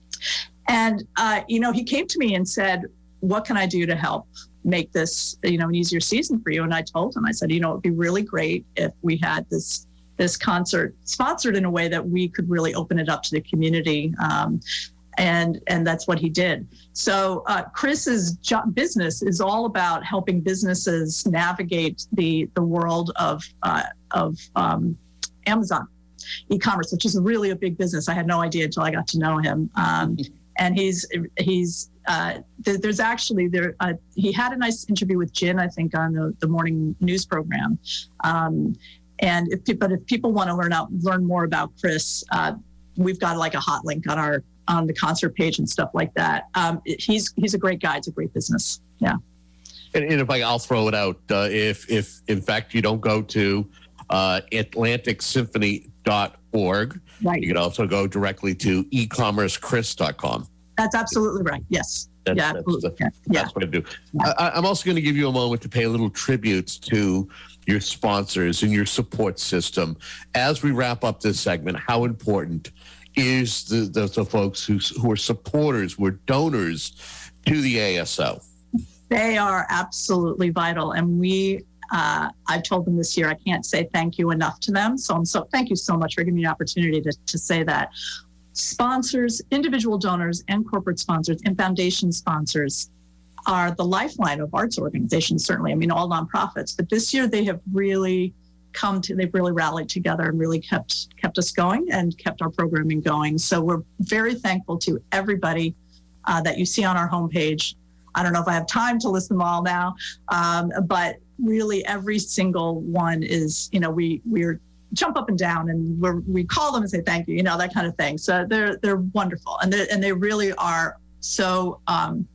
And, uh, you know, he came to me and said, what can I do to help make this, you know, an easier season for you? And I told him, I said, you know, it'd be really great if we had this this concert sponsored in a way that we could really open it up to the community. Um, and and that's what he did. So uh, Chris's jo- business is all about helping businesses navigate the the world of uh, of um, Amazon e-commerce, which is really a big business. I had no idea until I got to know him. Um, and he's he's uh, th- there's actually there uh, he had a nice interview with Jen, I think, on the, the morning news program. Um, And if but if people want to learn out learn more about Chris, uh, we've got like a hot link on our on the concert page and stuff like that. Um, he's he's a great guy. It's a great business. Yeah. And, and if I, I'll throw it out. Uh, if if in fact you don't go to uh, Atlantic Symphony dot org, right, you can also go directly to e commerce chris dot com. That's absolutely right. Yes. That's, yeah, that's, absolutely. the, yeah. that's what I do. Yeah. I, I'm also going to give you a moment to pay a little tribute to your sponsors and your support system. As we wrap up this segment, how important is the, the, the folks who, who are supporters, who are donors to the A S O? They are absolutely vital. And we, uh, I've told them this year, I can't say thank you enough to them. So I'm so thank you so much for giving me an opportunity to, to say that. Sponsors, individual donors and corporate sponsors and foundation sponsors are the lifeline of arts organizations, certainly. I mean, all nonprofits. But this year they have really come to, they've really rallied together and really kept kept us going and kept our programming going. So we're very thankful to everybody uh, that you see on our homepage. I don't know if I have time to list them all now, um, but really every single one is, you know, we we're jump up and down and we're, we call them and say thank you, you know, that kind of thing. So they're they're wonderful, and they and they really are so um,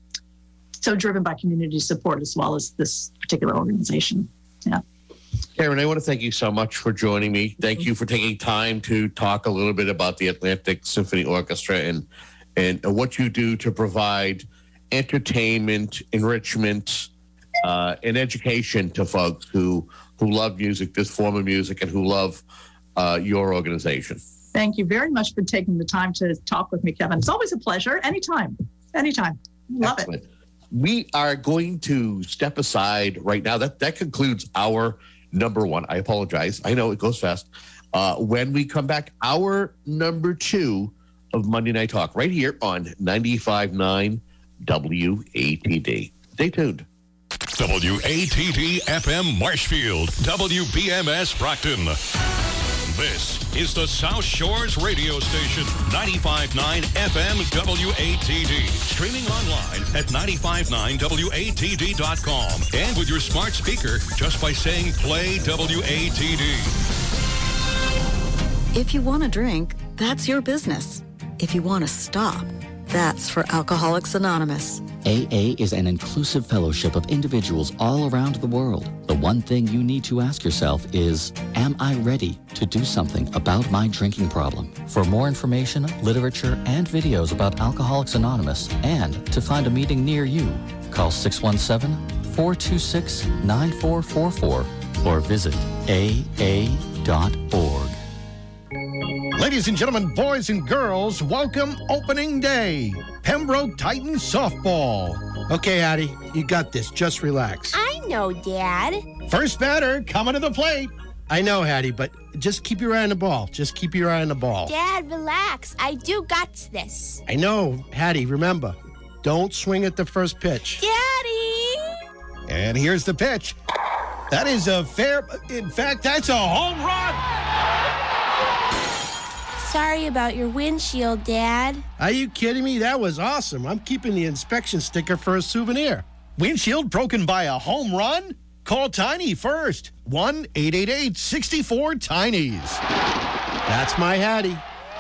so driven by community support as well as this particular organization. Yeah. Karen, I want to thank you so much for joining me. Thank you for taking time to talk a little bit about the Atlantic Symphony Orchestra and and what you do to provide entertainment, enrichment, uh, and education to folks who who love music, this form of music, and who love uh, your organization. Thank you very much for taking the time to talk with me, Kevin. It's always a pleasure. Anytime. Anytime. Love Excellent. it. We are going to step aside right now. That that concludes our number one. I apologize. I know it goes fast. Uh, when we come back, our number two of Monday Night Talk right here on ninety-five point nine W A T D. Stay tuned. W A T D F M Marshfield, W B M S Brockton. This is the South Shores radio station, ninety-five point nine F M W A T D. Streaming online at ninety-five nine W A T D dot com. And with your smart speaker, just by saying play W A T D. If you want to drink, that's your business. If you want to stop, that's for Alcoholics Anonymous. A A is an inclusive fellowship of individuals all around the world. The one thing you need to ask yourself is, am I ready to do something about my drinking problem? For more information, literature, and videos about Alcoholics Anonymous, and to find a meeting near you, call six one seven, four four two six, nine four four four or visit A A dot org. Ladies and gentlemen, boys and girls, welcome opening day. Pembroke Titans softball. Okay, Addie, you got this. Just relax. I know, Dad. First batter coming to the plate. I know, Hattie, but just keep your eye on the ball. Just keep your eye on the ball. Dad, relax. I do got this. I know, Hattie, remember, don't swing at the first pitch. Daddy! And here's the pitch. That is a fair, in fact, that's a home run. Sorry about your windshield, Dad. Are you kidding me? That was awesome. I'm keeping the inspection sticker for a souvenir. Windshield broken by a home run? Call Tiny first. one eight eight eight, six four, TINIES. That's my Hattie.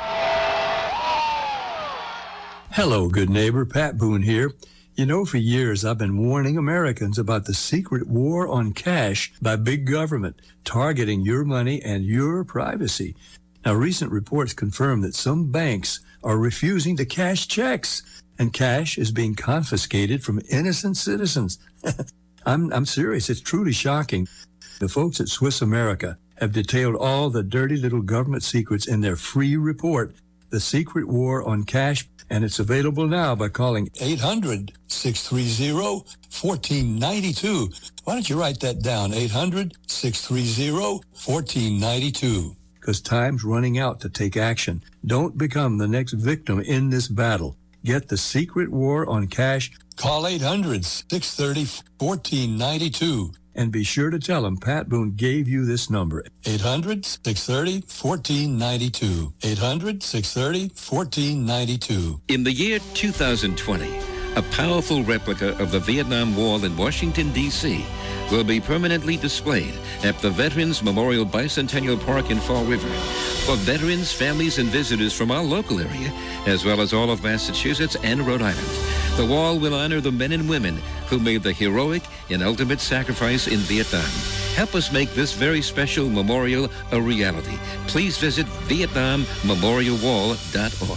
Hello, good neighbor. Pat Boone here. You know, for years I've been warning Americans about the secret war on cash by big government, targeting your money and your privacy. Now, recent reports confirm that some banks are refusing to cash checks, and cash is being confiscated from innocent citizens. I'm, I'm serious. It's truly shocking. The folks at Swiss America have detailed all the dirty little government secrets in their free report, The Secret War on Cash, and it's available now by calling eight hundred, six three zero, one four nine two. Why don't you write that down? eight hundred, six three zero, one four nine two. Because time's running out to take action. Don't become the next victim in this battle. Get The Secret War on Cash. Call eight hundred, six three zero, one four nine two. And be sure to tell them Pat Boone gave you this number. eight hundred, six three zero, one four nine two. eight hundred, six three zero, one four nine two. In the year two thousand twenty, a powerful replica of the Vietnam Wall in Washington, D C will be permanently displayed at the Veterans Memorial Bicentennial Park in Fall River. For veterans, families, and visitors from our local area, as well as all of Massachusetts and Rhode Island, the wall will honor the men and women who made the heroic and ultimate sacrifice in Vietnam. Help us make this very special memorial a reality. Please visit vietnam memorial wall dot org.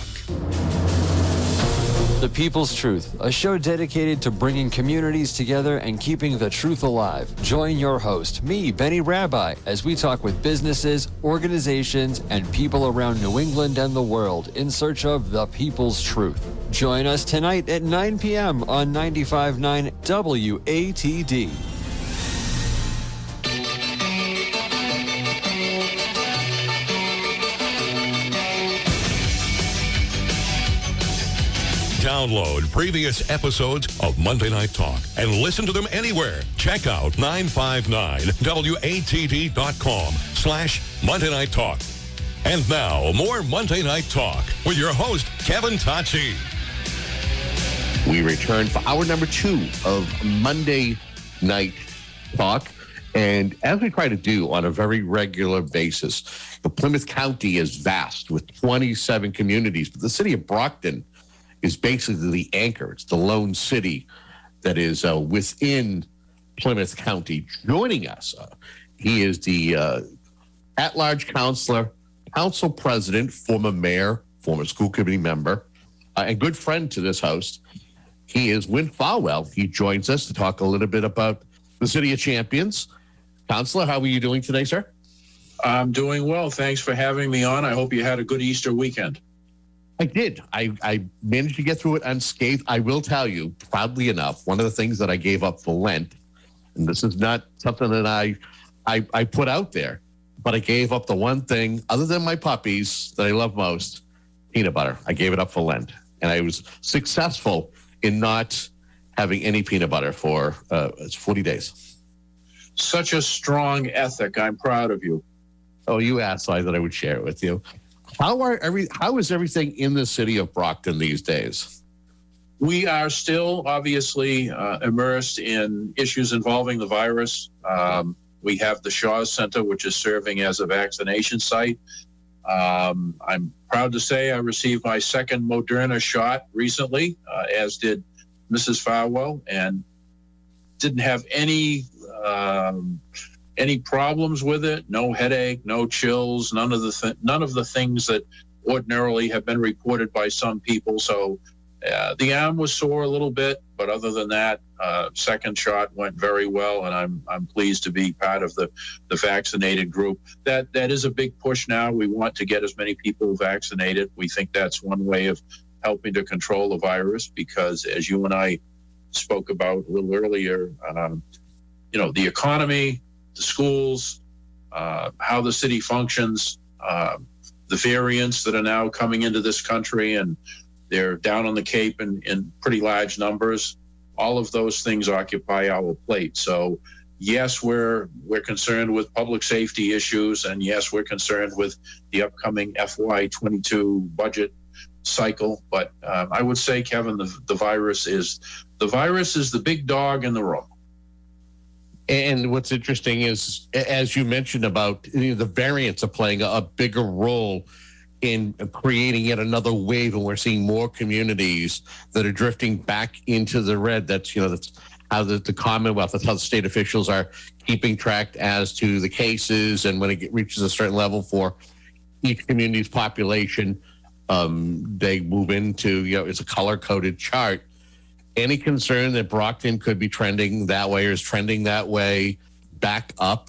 The People's Truth, a show dedicated to bringing communities together and keeping the truth alive. Join your host, me, Benny Rabbi, as we talk with businesses, organizations, and people around New England and the world in search of the People's Truth. Join us tonight at nine p.m. on ninety-five point nine W A T D. Download previous episodes of Monday Night Talk and listen to them anywhere. Check out nine five nine W A T D dot com slash Monday Night Talk. And now, more Monday Night Talk with your host, Kevin Tocci. We return for hour number two of Monday Night Talk. And as we try to do on a very regular basis, the Plymouth County is vast with twenty-seven communities, but the city of Brockton is basically the anchor. It's the lone city that is uh, within Plymouth County. Joining us, uh, he is the uh, at-large counselor, council president, former mayor, former school committee member, uh, and good friend to this host. He is Win Farwell. He joins us to talk a little bit about the City of Champions. Counselor, how are you doing today, sir? I'm doing well. Thanks for having me on. I hope you had a good Easter weekend. I did. I, I managed to get through it unscathed. I will tell you, proudly enough, one of the things that I gave up for Lent, and this is not something that I, I, I put out there, but I gave up the one thing, other than my puppies, that I love most, peanut butter. I gave it up for Lent. And I was successful in not having any peanut butter for uh, forty days. Such a strong ethic. I'm proud of you. Oh, you asked, so I thought I would share it with you. How are every? How is everything in the city of Brockton these days? We are still obviously uh, immersed in issues involving the virus. Um, we have the Shaw Center, which is serving as a vaccination site. Um, I'm proud to say I received my second Moderna shot recently, uh, as did Missus Farwell, and didn't have any um, any problems with it. No headache, no chills, none of the th- none of the things that ordinarily have been reported by some people. So Uh, the arm was sore a little bit, but other than that, uh, second shot went very well, and I'm I'm pleased to be part of the, the vaccinated group. That that is a big push now. We want to get as many people vaccinated. We think that's one way of helping to control the virus, because as you and I spoke about a little earlier, um, you know, the economy, the schools, uh, how the city functions, uh, the variants that are now coming into this country, and they're down on the Cape in, in pretty large numbers. All of those things occupy our plate. So, yes, we're we're concerned with public safety issues, and yes, we're concerned with the upcoming F Y twenty-two budget cycle. But um, I would say, Kevin, the the virus is the virus is the big dog in the room. And what's interesting is, as you mentioned about, you know, the variants are playing a, a bigger role in creating yet another wave, and we're seeing more communities that are drifting back into the red. That's, you know, that's how the, the Commonwealth, that's how the state officials are keeping track as to the cases, and when it get, reaches a certain level for each community's population, um, they move into, you know, it's a color-coded chart. Any concern that Brockton could be trending that way, or is trending that way, back up?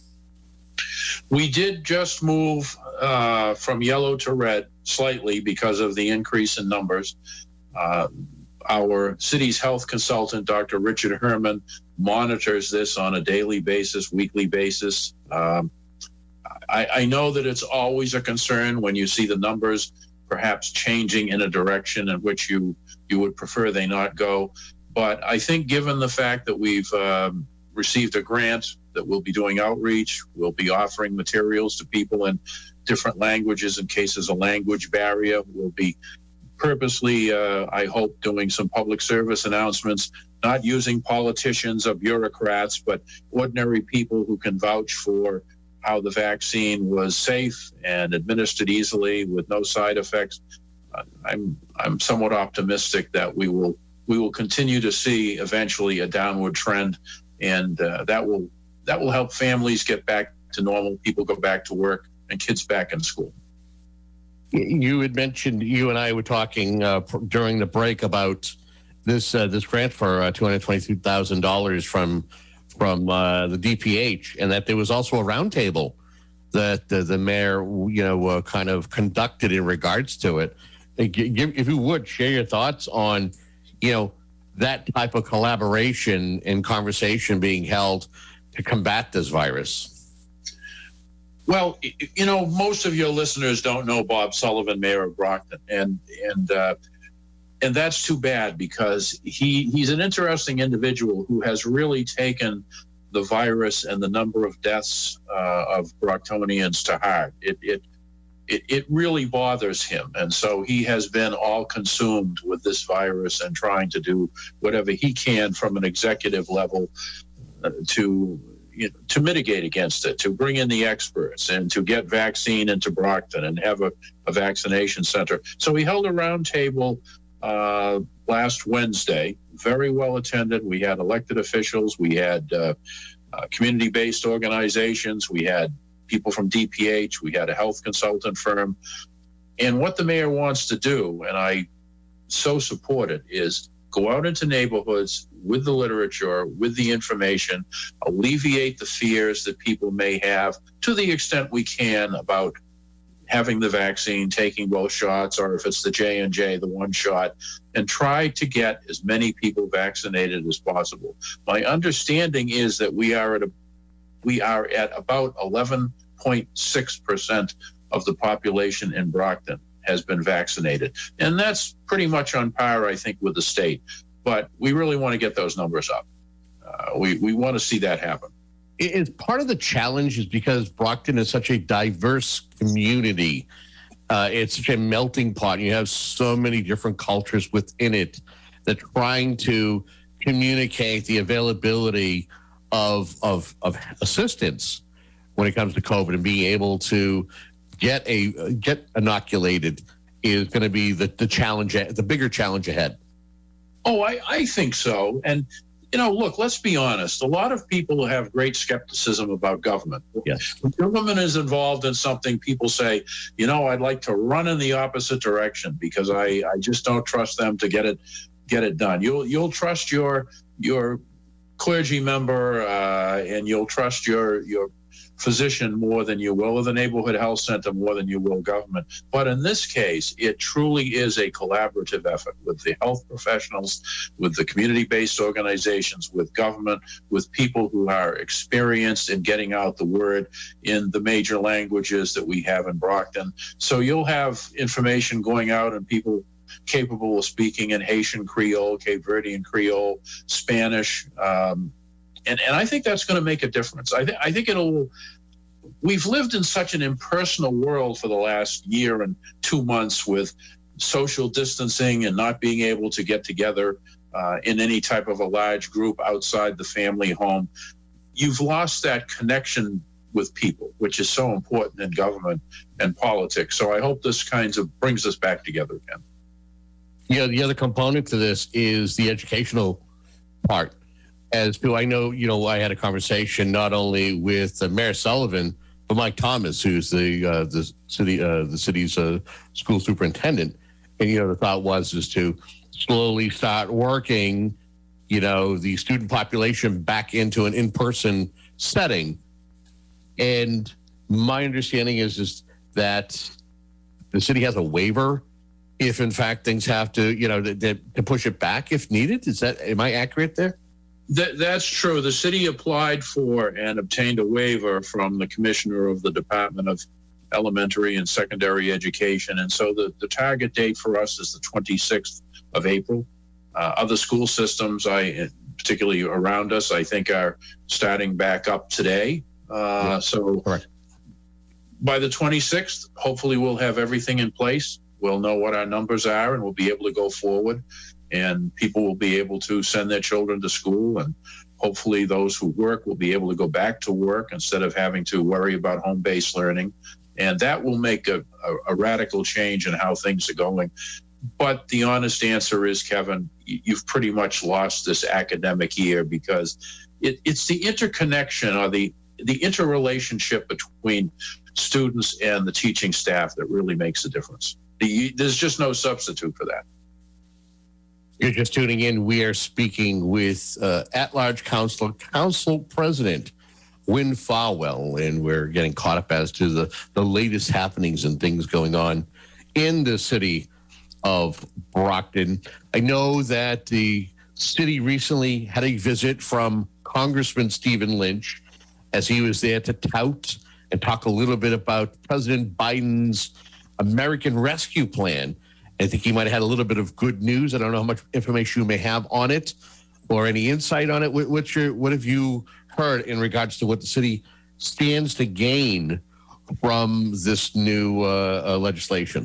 We did just move uh, from yellow to red slightly because of the increase in numbers. Uh, our city's health consultant, Doctor Richard Herman, monitors this on a daily basis, weekly basis. Um, I, I know that it's always a concern when you see the numbers perhaps changing in a direction in which you, you would prefer they not go. But I think given the fact that we've um, received a grant, that we'll be doing outreach, we'll be offering materials to people in different languages in case there's a language barrier. We'll be purposely, uh, I hope, doing some public service announcements, not using politicians or bureaucrats, but ordinary people who can vouch for how the vaccine was safe and administered easily with no side effects. Uh, I'm I'm somewhat optimistic that we will we will continue to see eventually a downward trend, and uh, that will that will help families get back to normal, people go back to work, and kids back in school. You had mentioned, you and I were talking uh, during the break about this uh, this grant for uh, two hundred twenty-two thousand dollars from from uh, the D P H, and that there was also a roundtable that uh, the mayor, you know, uh, kind of conducted in regards to it. If you would share your thoughts on, you know, that type of collaboration and conversation being held to combat this virus. Well, you know, most of your listeners don't know Bob Sullivan, Mayor of Brockton, and and uh, and that's too bad, because he he's an interesting individual who has really taken the virus and the number of deaths uh, of Brocktonians to heart. It it it it really bothers him, and so he has been all consumed with this virus and trying to do whatever he can from an executive level uh, to. You know, to mitigate against it, to bring in the experts and to get vaccine into Brockton and have a, a vaccination center. So we held a roundtable uh, last Wednesday, very well attended. We had elected officials, we had uh, uh, community-based organizations, we had people from D P H, we had a health consultant firm. And what the mayor wants to do, and I so support it, is go out into neighborhoods with the literature, with the information, alleviate the fears that people may have to the extent we can about having the vaccine, taking both shots, or if it's the J and J, the one shot, and try to get as many people vaccinated as possible. My understanding is that we are at a, we are at about eleven point six percent of the population in Brockton has been vaccinated. And that's pretty much on par, I think, with the state. But we really want to get those numbers up. Uh, we, we want to see that happen. It's part of the challenge is because Brockton is such a diverse community. Uh, it's such a melting pot. You have so many different cultures within it that trying to communicate the availability of, of, of assistance when it comes to COVID and being able to get a get inoculated is going to be the, the challenge, the bigger challenge ahead. Oh, I, I think so. And you know, look, let's be honest. A lot of people have great skepticism about government. Yes. When government is involved in something, people say, you know, I'd like to run in the opposite direction because I, I just don't trust them to get it get it done. You'll you'll trust your your clergy member uh, and you'll trust your your physician more than you will, or the neighborhood health center more than you will government. But in this case, it truly is a collaborative effort with the health professionals, with the community-based organizations, with government, with people who are experienced in getting out the word in the major languages that we have in Brockton. So you'll have information going out and people capable of speaking in Haitian Creole, Cape Verdean Creole, Spanish, um, And, and I think that's going to make a difference. I, th- I think it'll, we've lived in such an impersonal world for the last year and two months with social distancing and not being able to get together uh, in any type of a large group outside the family home. You've lost that connection with people, which is so important in government and politics. So I hope this kind of brings us back together again. Yeah, the other component to this is the educational part. As to, I know, you know, I had a conversation not only with uh, Mayor Sullivan, but Mike Thomas, who's the uh, the city uh, the city's uh, school superintendent, and you know, the thought was is to slowly start working, you know, the student population back into an in-person setting. And my understanding is is that the city has a waiver if, in fact, things have to, you know, to, to push it back if needed. Is that, am I accurate there? That, that's true. The city applied for and obtained a waiver from the commissioner of the Department of Elementary and Secondary Education. And so the, the target date for us is the twenty-sixth of April. Uh, other school systems, I particularly around us, I think are starting back up today. Uh, yeah, so correct. By the twenty-sixth, hopefully we'll have everything in place. We'll know what our numbers are and we'll be able to go forward. And people will be able to send their children to school, and hopefully those who work will be able to go back to work instead of having to worry about home-based learning. And that will make a, a, a radical change in how things are going. But the honest answer is, Kevin, you've pretty much lost this academic year because it, it's the interconnection or the, the interrelationship between students and the teaching staff that really makes a difference. The, there's just no substitute for that. You're just tuning in. We are speaking with uh, at-large council, council president Win Farwell, and we're getting caught up as to the, the latest happenings and things going on in the city of Brockton. I know that the city recently had a visit from Congressman Stephen Lynch as he was there to tout and talk a little bit about President Biden's American Rescue Plan. I think he might have had a little bit of good news. I don't know how much information you may have on it or any insight on it. What, what's your, what have you heard in regards to what the city stands to gain from this new uh, uh, legislation?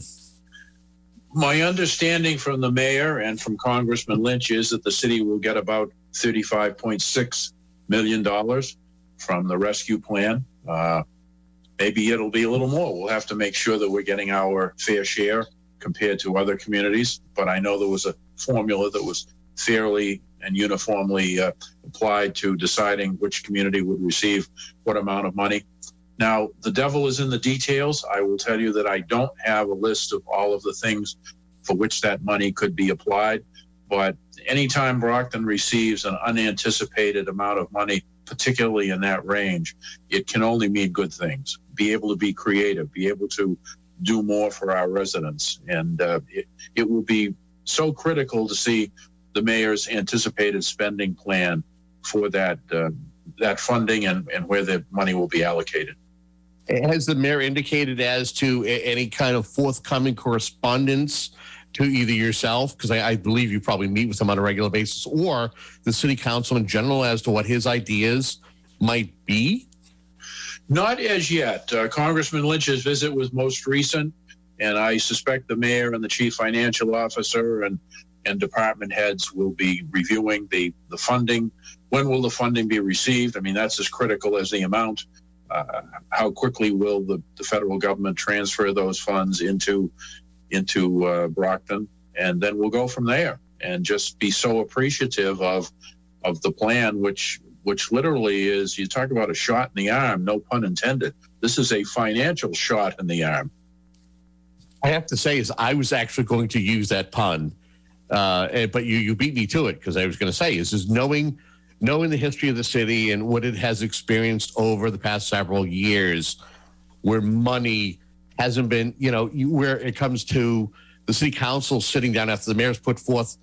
My understanding from the mayor and from Congressman Lynch is that the city will get about thirty-five point six million dollars from the rescue plan. Uh, maybe it'll be a little more. We'll have to make sure that we're getting our fair share compared to other communities, but I know there was a formula that was fairly and uniformly uh, applied to deciding which community would receive what amount of money. Now, the devil is in the details. I will tell you that I don't have a list of all of the things for which that money could be applied, but anytime Brockton receives an unanticipated amount of money, particularly in that range, it can only mean good things. Be able to be creative, be able to do more for our residents. And uh, it, it will be so critical to see the mayor's anticipated spending plan for that uh, that funding and, and where the money will be allocated. Has the mayor indicated as to any kind of forthcoming correspondence to either yourself, because I, I believe you probably meet with him on a regular basis, or the city council in general as to what his ideas might be? Not as yet. Uh, Congressman Lynch's visit was most recent, and I suspect the mayor and the chief financial officer and, and department heads will be reviewing the, the funding. When will the funding be received? I mean, that's as critical as the amount. Uh, how quickly will the, the federal government transfer those funds into, into uh, Brockton? And then we'll go from there and just be so appreciative of of the plan, which which literally is, you talk about a shot in the arm, no pun intended. This is a financial shot in the arm. I have to say, is I was actually going to use that pun, uh, and, but you you beat me to it, because I was going to say is is knowing knowing the history of the city and what it has experienced over the past several years, where money hasn't been, you know, you, where it comes to the city council sitting down after the mayor's put forth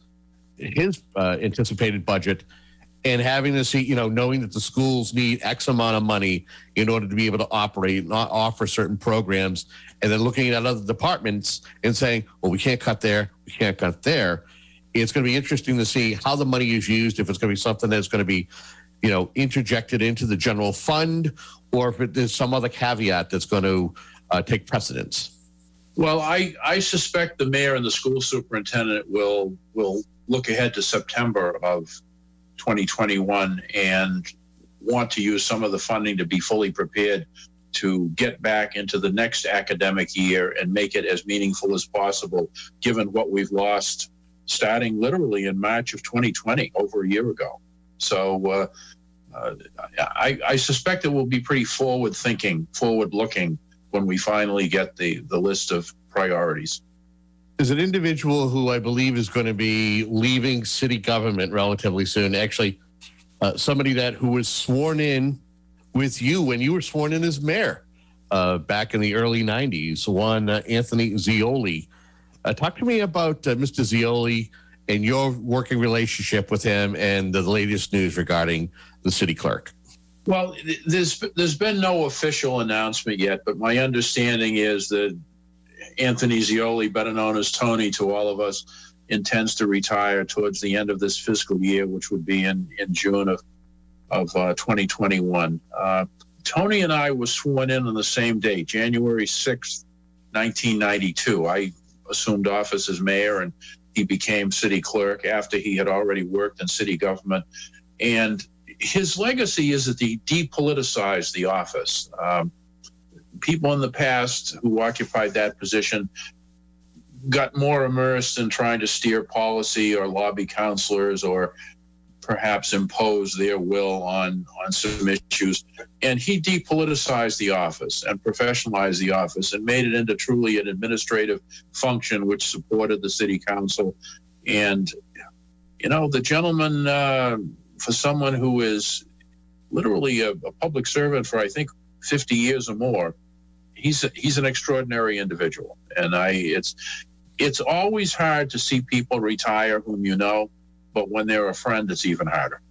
his uh, anticipated budget, and having to see, you know, knowing that the schools need X amount of money in order to be able to operate and offer certain programs, and then looking at other departments and saying, well, we can't cut there, we can't cut there. It's going to be interesting to see how the money is used, if it's going to be something that's going to be, you know, interjected into the general fund, or if it, there's some other caveat that's going to uh, take precedence. Well, I, I suspect the mayor and the school superintendent will will look ahead to September of twenty twenty-one and want to use some of the funding to be fully prepared to get back into the next academic year and make it as meaningful as possible, given what we've lost starting literally in March of twenty twenty, over a year ago. So uh, uh, I, I suspect it will be pretty forward thinking, forward looking when we finally get the, the list of priorities. There's an individual who I believe is going to be leaving city government relatively soon. Actually, uh, somebody that who was sworn in with you when you were sworn in as mayor uh, back in the early nineties, one uh, Anthony Zioli. Uh, talk to me about uh, Mister Zioli and your working relationship with him, and the latest news regarding the city clerk. Well, there's there's been no official announcement yet, but my understanding is that Anthony Zioli, better known as Tony to all of us, intends to retire towards the end of this fiscal year, which would be in, in June of, of uh, twenty twenty-one. Uh, Tony and I were sworn in on the same day, January sixth, nineteen ninety-two. I assumed office as mayor, and he became city clerk after he had already worked in city government. And his legacy is that he depoliticized the office. Um, people in the past who occupied that position got more immersed in trying to steer policy or lobby counselors or perhaps impose their will on, on some issues. And he depoliticized the office and professionalized the office and made it into truly an administrative function which supported the city council. And, you know, the gentleman, uh, for someone who is literally a, a public servant for, I think, fifty years or more, he's a, he's an extraordinary individual. And I, it's, it's always hard to see people retire whom you know, but when they're a friend, it's even harder.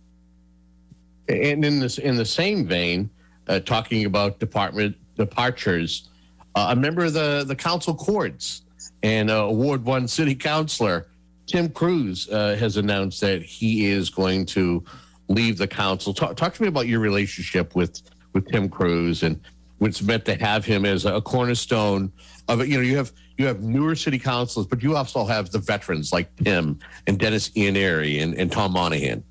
And in this, in the same vein, uh, talking about department departures, uh, a member of the, the council courts and uh, Award One city councilor, Tim Cruz, uh, has announced that he is going to leave the council. Talk, talk to me about your relationship with, with Tim Cruz and what's meant to have him as a cornerstone of it. You know, you have you have newer city councilors, but you also have the veterans like Tim and Dennis Iannieri and, and Tom Monahan.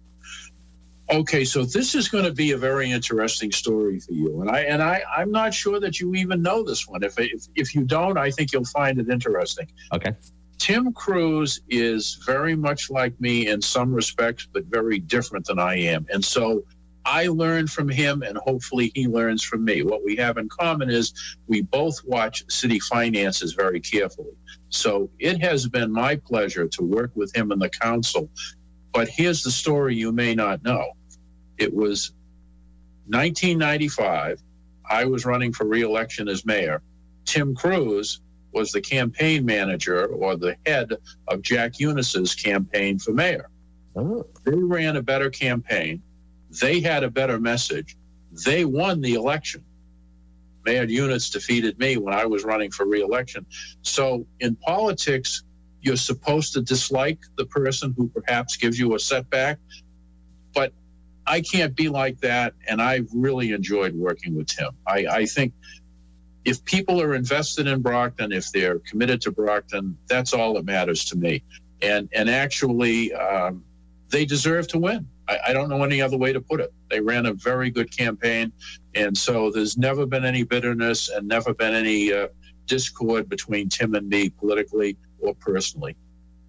Okay, so this is going to be a very interesting story for you, and I and I I'm not sure that you even know this one. If if if you don't, I think you'll find it interesting. Okay. Tim Cruz is very much like me in some respects, but very different than I am, and so I learn from him, and hopefully he learns from me. What we have in common is we both watch city finances very carefully. So it has been my pleasure to work with him in the council. But here's the story you may not know. It was nineteen ninety-five. I was running for re-election as mayor. Tim Cruz was the campaign manager or the head of Jack Eunice's campaign for mayor. Oh. They ran a better campaign. They had a better message. They won the election. Mayor Eunice defeated me when I was running for re-election. So in politics, you're supposed to dislike the person who perhaps gives you a setback. But I can't be like that, and I've really enjoyed working with Tim. I, I think if people are invested in Brockton, if they're committed to Brockton, that's all that matters to me. And, and actually, um, they deserve to win. I don't know any other way to put it. They ran a very good campaign, and so there's never been any bitterness and never been any uh, discord between Tim and me politically or personally.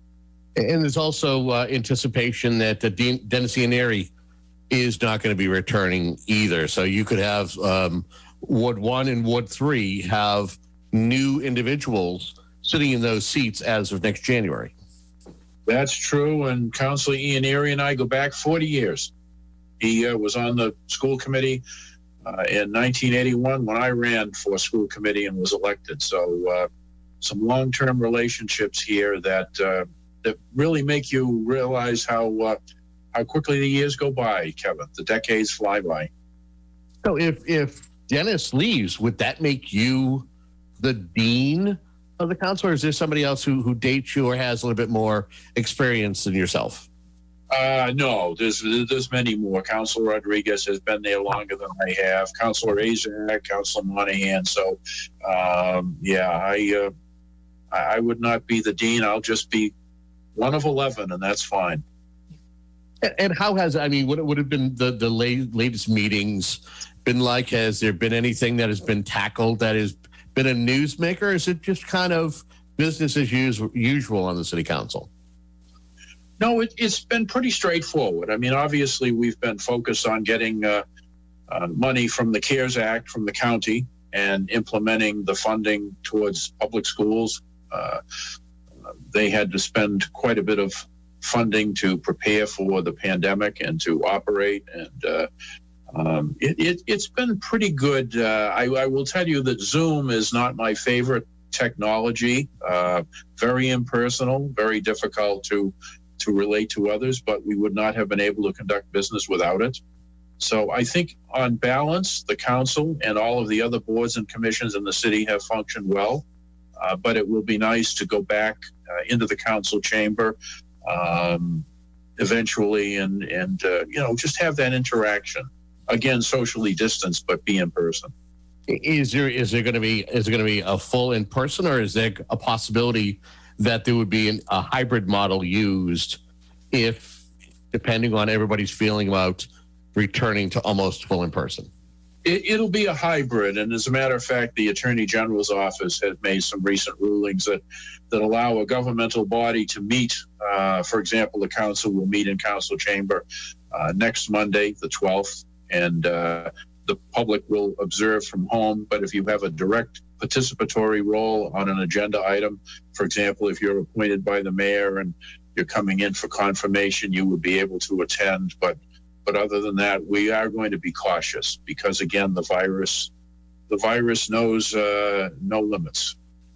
And there's also uh, anticipation that the De- Dennis Ianieri is not going to be returning either. So you could have um, Ward one and Ward three have new individuals sitting in those seats as of next January. That's true. And Councilor Ianieri and I go back forty years. He uh, was on the school committee uh, in nineteen eighty-one when I ran for school committee and was elected. So uh, some long-term relationships here that uh, that really make you realize how uh, how quickly the years go by, Kevin. The decades fly by. So if if Dennis leaves, would that make you the dean of the council, or is there somebody else who, who dates you or has a little bit more experience than yourself? Uh, no, there's there's many more. Councilor Rodriguez has been there longer than I have. Councilor Azak, Councilor Monahan. So, um, yeah, I uh, I would not be the dean. I'll just be one of eleven, and that's fine. And how has, I mean, what would have been the, the latest meetings been like? Has there been anything that has been tackled that has been a newsmaker? Or is it just kind of business as usual on the city council? No, it, it's been pretty straightforward. I mean, obviously, we've been focused on getting uh, uh, money from the CARES Act from the county and implementing the funding towards public schools. Uh, they had to spend quite a bit of funding to prepare for the pandemic and to operate. And uh, um, it, it, it's been pretty good. Uh, I, I will tell you that Zoom is not my favorite technology. Uh, very impersonal, very difficult to to relate to others, but we would not have been able to conduct business without it. So I think on balance, the council and all of the other boards and commissions in the city have functioned well, uh, but it will be nice to go back uh, into the council chamber um, eventually and, and uh, you know, just have that interaction. Again, socially distanced, but be in person. Is there is there going to be is there going to be a full in person, or is there a possibility that there would be an, a hybrid model used if, depending on everybody's feeling about returning to almost full in person? It, it'll be a hybrid. And as a matter of fact, the Attorney General's office has made some recent rulings that, that allow a governmental body to meet. Uh, for example, the council will meet in council chamber uh, next Monday, the twelfth, and uh, the public will observe from home. But if you have a direct participatory role on an agenda item, for example, if you're appointed by the mayor and you're coming in for confirmation, you would be able to attend. But but other than that, we are going to be cautious because, again, the virus the virus knows uh, no limits.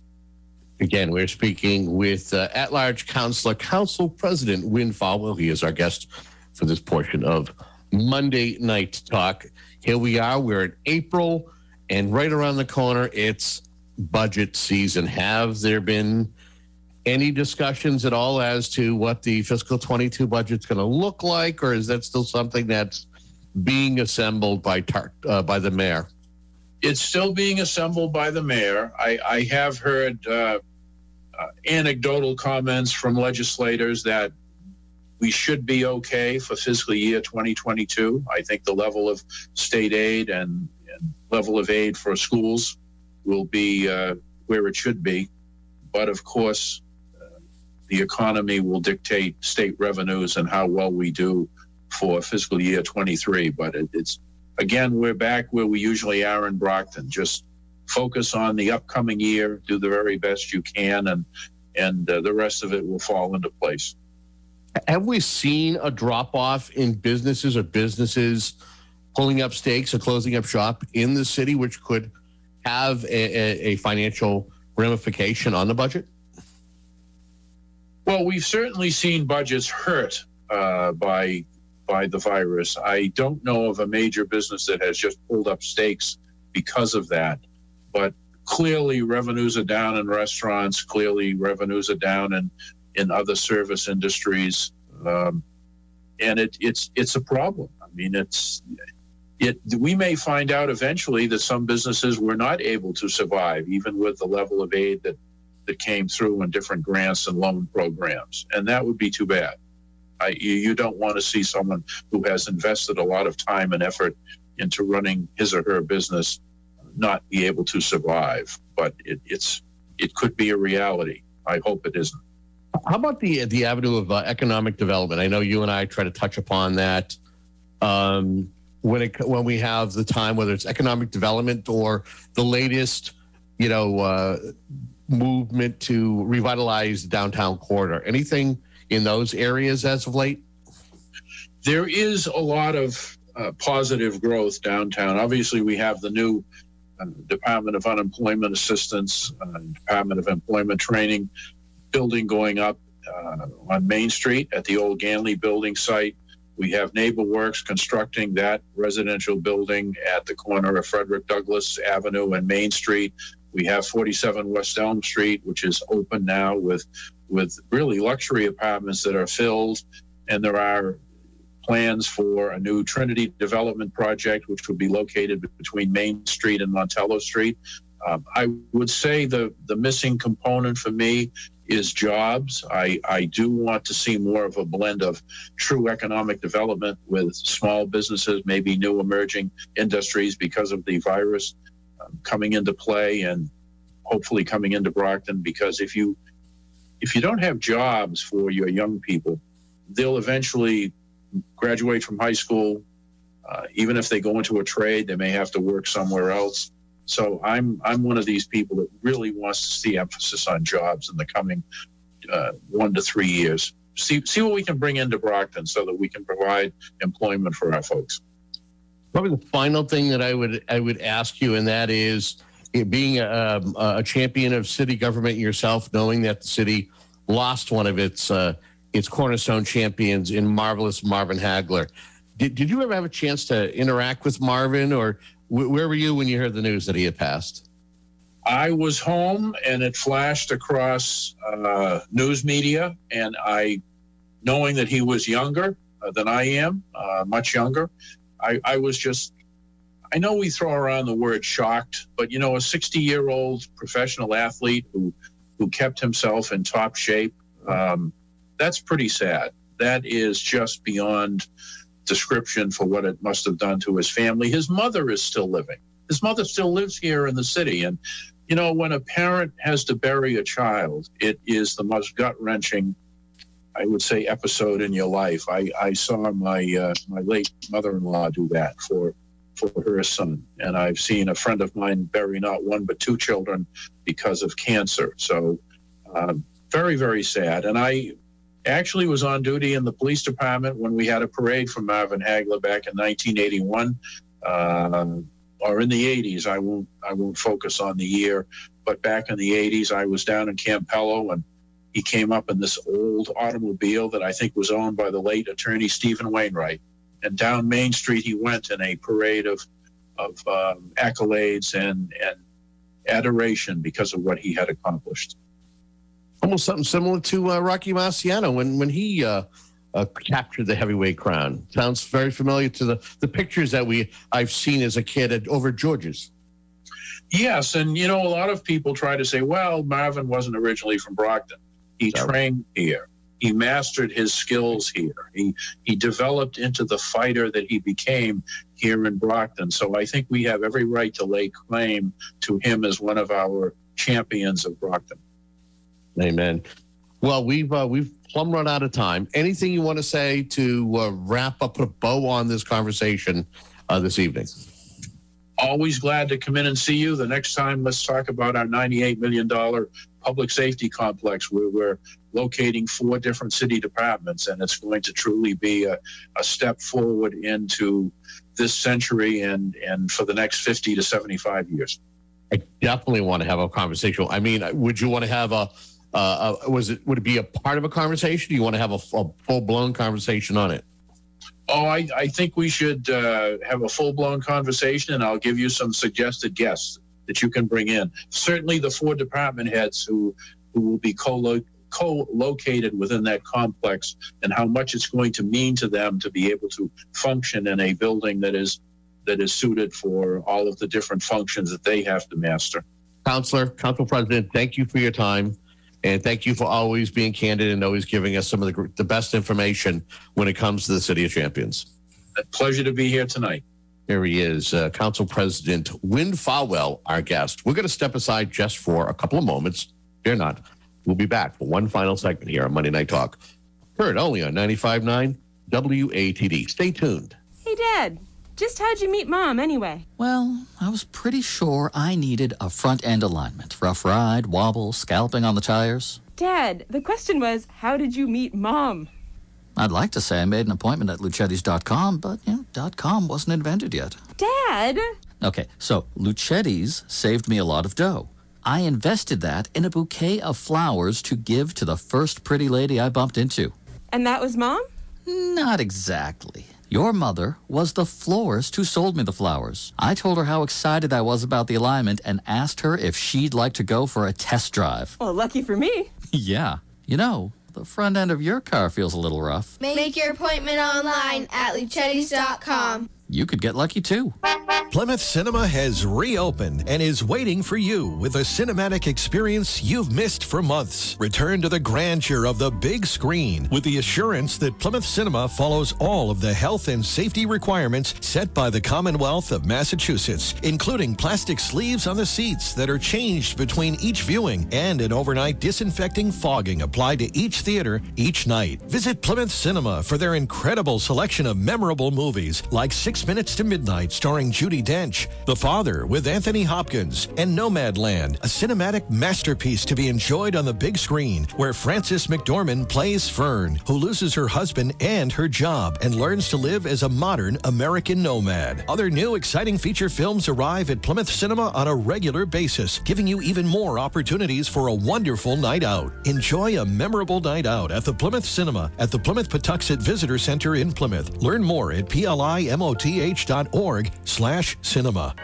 Again, we're speaking with uh, at-large councilor, council president Win Falwell. He is our guest for this portion of Monday Night Talk. Here we are. We're in April. And right around the corner, it's budget season. Have there been any discussions at all as to what the fiscal twenty-two budget's going to look like, or is that still something that's being assembled by tar- uh, by the mayor? It's still being assembled by the mayor. I, I have heard uh, uh, anecdotal comments from legislators that we should be okay for fiscal year twenty twenty-two. I think the level of state aid and level of aid for schools will be uh, where it should be. But of course, uh, the economy will dictate state revenues and how well we do for fiscal year twenty-three. But it, it's, again, we're back where we usually are in Brockton. Just focus on the upcoming year, do the very best you can, and, and uh, the rest of it will fall into place. Have we seen a drop-off in businesses or businesses pulling up stakes or closing up shop in the city, which could have a, a, a financial ramification on the budget? Well, we've certainly seen budgets hurt uh, by by the virus. I don't know of a major business that has just pulled up stakes because of that. But clearly revenues are down in restaurants. Clearly revenues are down in, in other service industries. Um, and it, it's it's a problem. I mean, it's... It, we may find out eventually that some businesses were not able to survive, even with the level of aid that, that came through in different grants and loan programs. And that would be too bad. I, you, you don't want to see someone who has invested a lot of time and effort into running his or her business not be able to survive. But it, it's it could be a reality. I hope it isn't. How about the the avenue of uh, economic development? I know you and I try to touch upon that um, when it when we have the time, whether it's economic development or the latest, you know, uh, movement to revitalize the downtown corridor. Anything in those areas as of late? There is a lot of uh, positive growth downtown. Obviously, we have the new uh, Department of Unemployment Assistance, uh, Department of Employment Training building going up uh, on Main Street at the old Ganley building site. We have NeighborWorks constructing that residential building at the corner of Frederick Douglass Avenue and Main Street. We have forty-seven West Elm Street, which is open now with with really luxury apartments that are filled. And there are plans for a new Trinity development project, which would be located between Main Street and Montello Street. Um, I would say the, the missing component for me is jobs. I, I do want to see more of a blend of true economic development with small businesses, maybe new emerging industries because of the virus um, coming into play and hopefully coming into Brockton. Because if you if you don't have jobs for your young people, they'll eventually graduate from high school. Uh, even if they go into a trade, they may have to work somewhere else. So I'm I'm one of these people that really wants to see emphasis on jobs in the coming uh, one to three years. See see what we can bring into Brockton so that we can provide employment for our folks. Probably the final thing that I would I would ask you, and that is, it being a, a champion of city government yourself, knowing that the city lost one of its uh, its cornerstone champions in marvelous Marvin Hagler. Did did you ever have a chance to interact with Marvin, or where were you when you heard the news that he had passed? I was home and it flashed across uh, news media, and I, knowing that he was younger uh, than I am, uh, much younger, I, I was just, I know we throw around the word shocked, but you know, a sixty-year-old professional athlete who, who kept himself in top shape, um, that's pretty sad. That is just beyond description for what it must have done to his family. His mother is still living. His mother still lives here in the city. And, you know, when a parent has to bury a child, it is the most gut-wrenching, I would say, episode in your life. I, I saw my uh, my late mother-in-law do that for for her son. And I've seen a friend of mine bury not one but two children because of cancer. So uh, very, very sad. And I actually was on duty in the police department when we had a parade for Marvin Hagler back in nineteen eighty-one, uh, or in the eighties. I won't I won't focus on the year, but back in the eighties, I was down in Campello, and he came up in this old automobile that I think was owned by the late attorney Stephen Wainwright. And down Main Street, he went in a parade of of um, accolades and and adoration because of what he had accomplished. Almost something similar to uh, Rocky Marciano when when he uh, uh, captured the heavyweight crown. Sounds very familiar to the, the pictures that we I've seen as a kid at, over at George's. Yes, and you know, a lot of people try to say, well, Marvin wasn't originally from Brockton. He so. trained here. He mastered his skills here. He he developed into the fighter that he became here in Brockton. So I think we have every right to lay claim to him as one of our champions of Brockton. Amen. Well, we've uh, we've plumb run out of time. Anything you want to say to uh, wrap up, put a bow on this conversation uh, this evening? Always glad to come in and see you. The next time, let's talk about our ninety-eight million dollars public safety complex where we're locating four different city departments, and it's going to truly be a, a step forward into this century and, and for the next fifty to seventy-five years. I definitely want to have a conversation. I mean, would you want to have a Uh, uh, was it? Would it be a part of a conversation? Do you want to have a, a full-blown conversation on it? Oh, I, I think we should uh, have a full-blown conversation, and I'll give you some suggested guests that you can bring in. Certainly the four department heads who, who will be co-lo- co-located within that complex, and how much it's going to mean to them to be able to function in a building that is that is suited for all of the different functions that they have to master. Counselor, Council President, thank you for your time. And thank you for always being candid and always giving us some of the, the best information when it comes to the City of Champions. A pleasure to be here tonight. Here he is, uh, Council President Win Farwell, our guest. We're going to step aside just for a couple of moments. Fear not. We'll be back for one final segment here on Monday Night Talk. Heard only on ninety-five point nine W A T D. Stay tuned. Hey, Dad. Just how'd you meet Mom, anyway? Well, I was pretty sure I needed a front-end alignment. Rough ride, wobble, scalping on the tires. Dad, the question was, how did you meet Mom? I'd like to say I made an appointment at Luchetti's dot com, but, you know, .com wasn't invented yet. Dad! Okay, so Luchetti's saved me a lot of dough. I invested that in a bouquet of flowers to give to the first pretty lady I bumped into. And that was Mom? Not exactly. Your mother was the florist who sold me the flowers. I told her how excited I was about the alignment and asked her if she'd like to go for a test drive. Well, lucky for me. Yeah. You know, the front end of your car feels a little rough. Make your appointment online at Luchetti's dot com. You could get lucky, too. Plymouth Cinema has reopened and is waiting for you with a cinematic experience you've missed for months. Return to the grandeur of the big screen with the assurance that Plymouth Cinema follows all of the health and safety requirements set by the Commonwealth of Massachusetts, including plastic sleeves on the seats that are changed between each viewing and an overnight disinfecting fogging applied to each theater each night. Visit Plymouth Cinema for their incredible selection of memorable movies like Six Minutes to Midnight starring Judi Dench, The Father with Anthony Hopkins, and Nomadland, a cinematic masterpiece to be enjoyed on the big screen where Frances McDormand plays Fern, who loses her husband and her job and learns to live as a modern American nomad. Other new exciting feature films arrive at Plymouth Cinema on a regular basis, giving you even more opportunities for a wonderful night out. Enjoy a memorable night out at the Plymouth Cinema at the Plymouth Patuxent Visitor Center in Plymouth. Learn more at plimoth dot org slash cinema.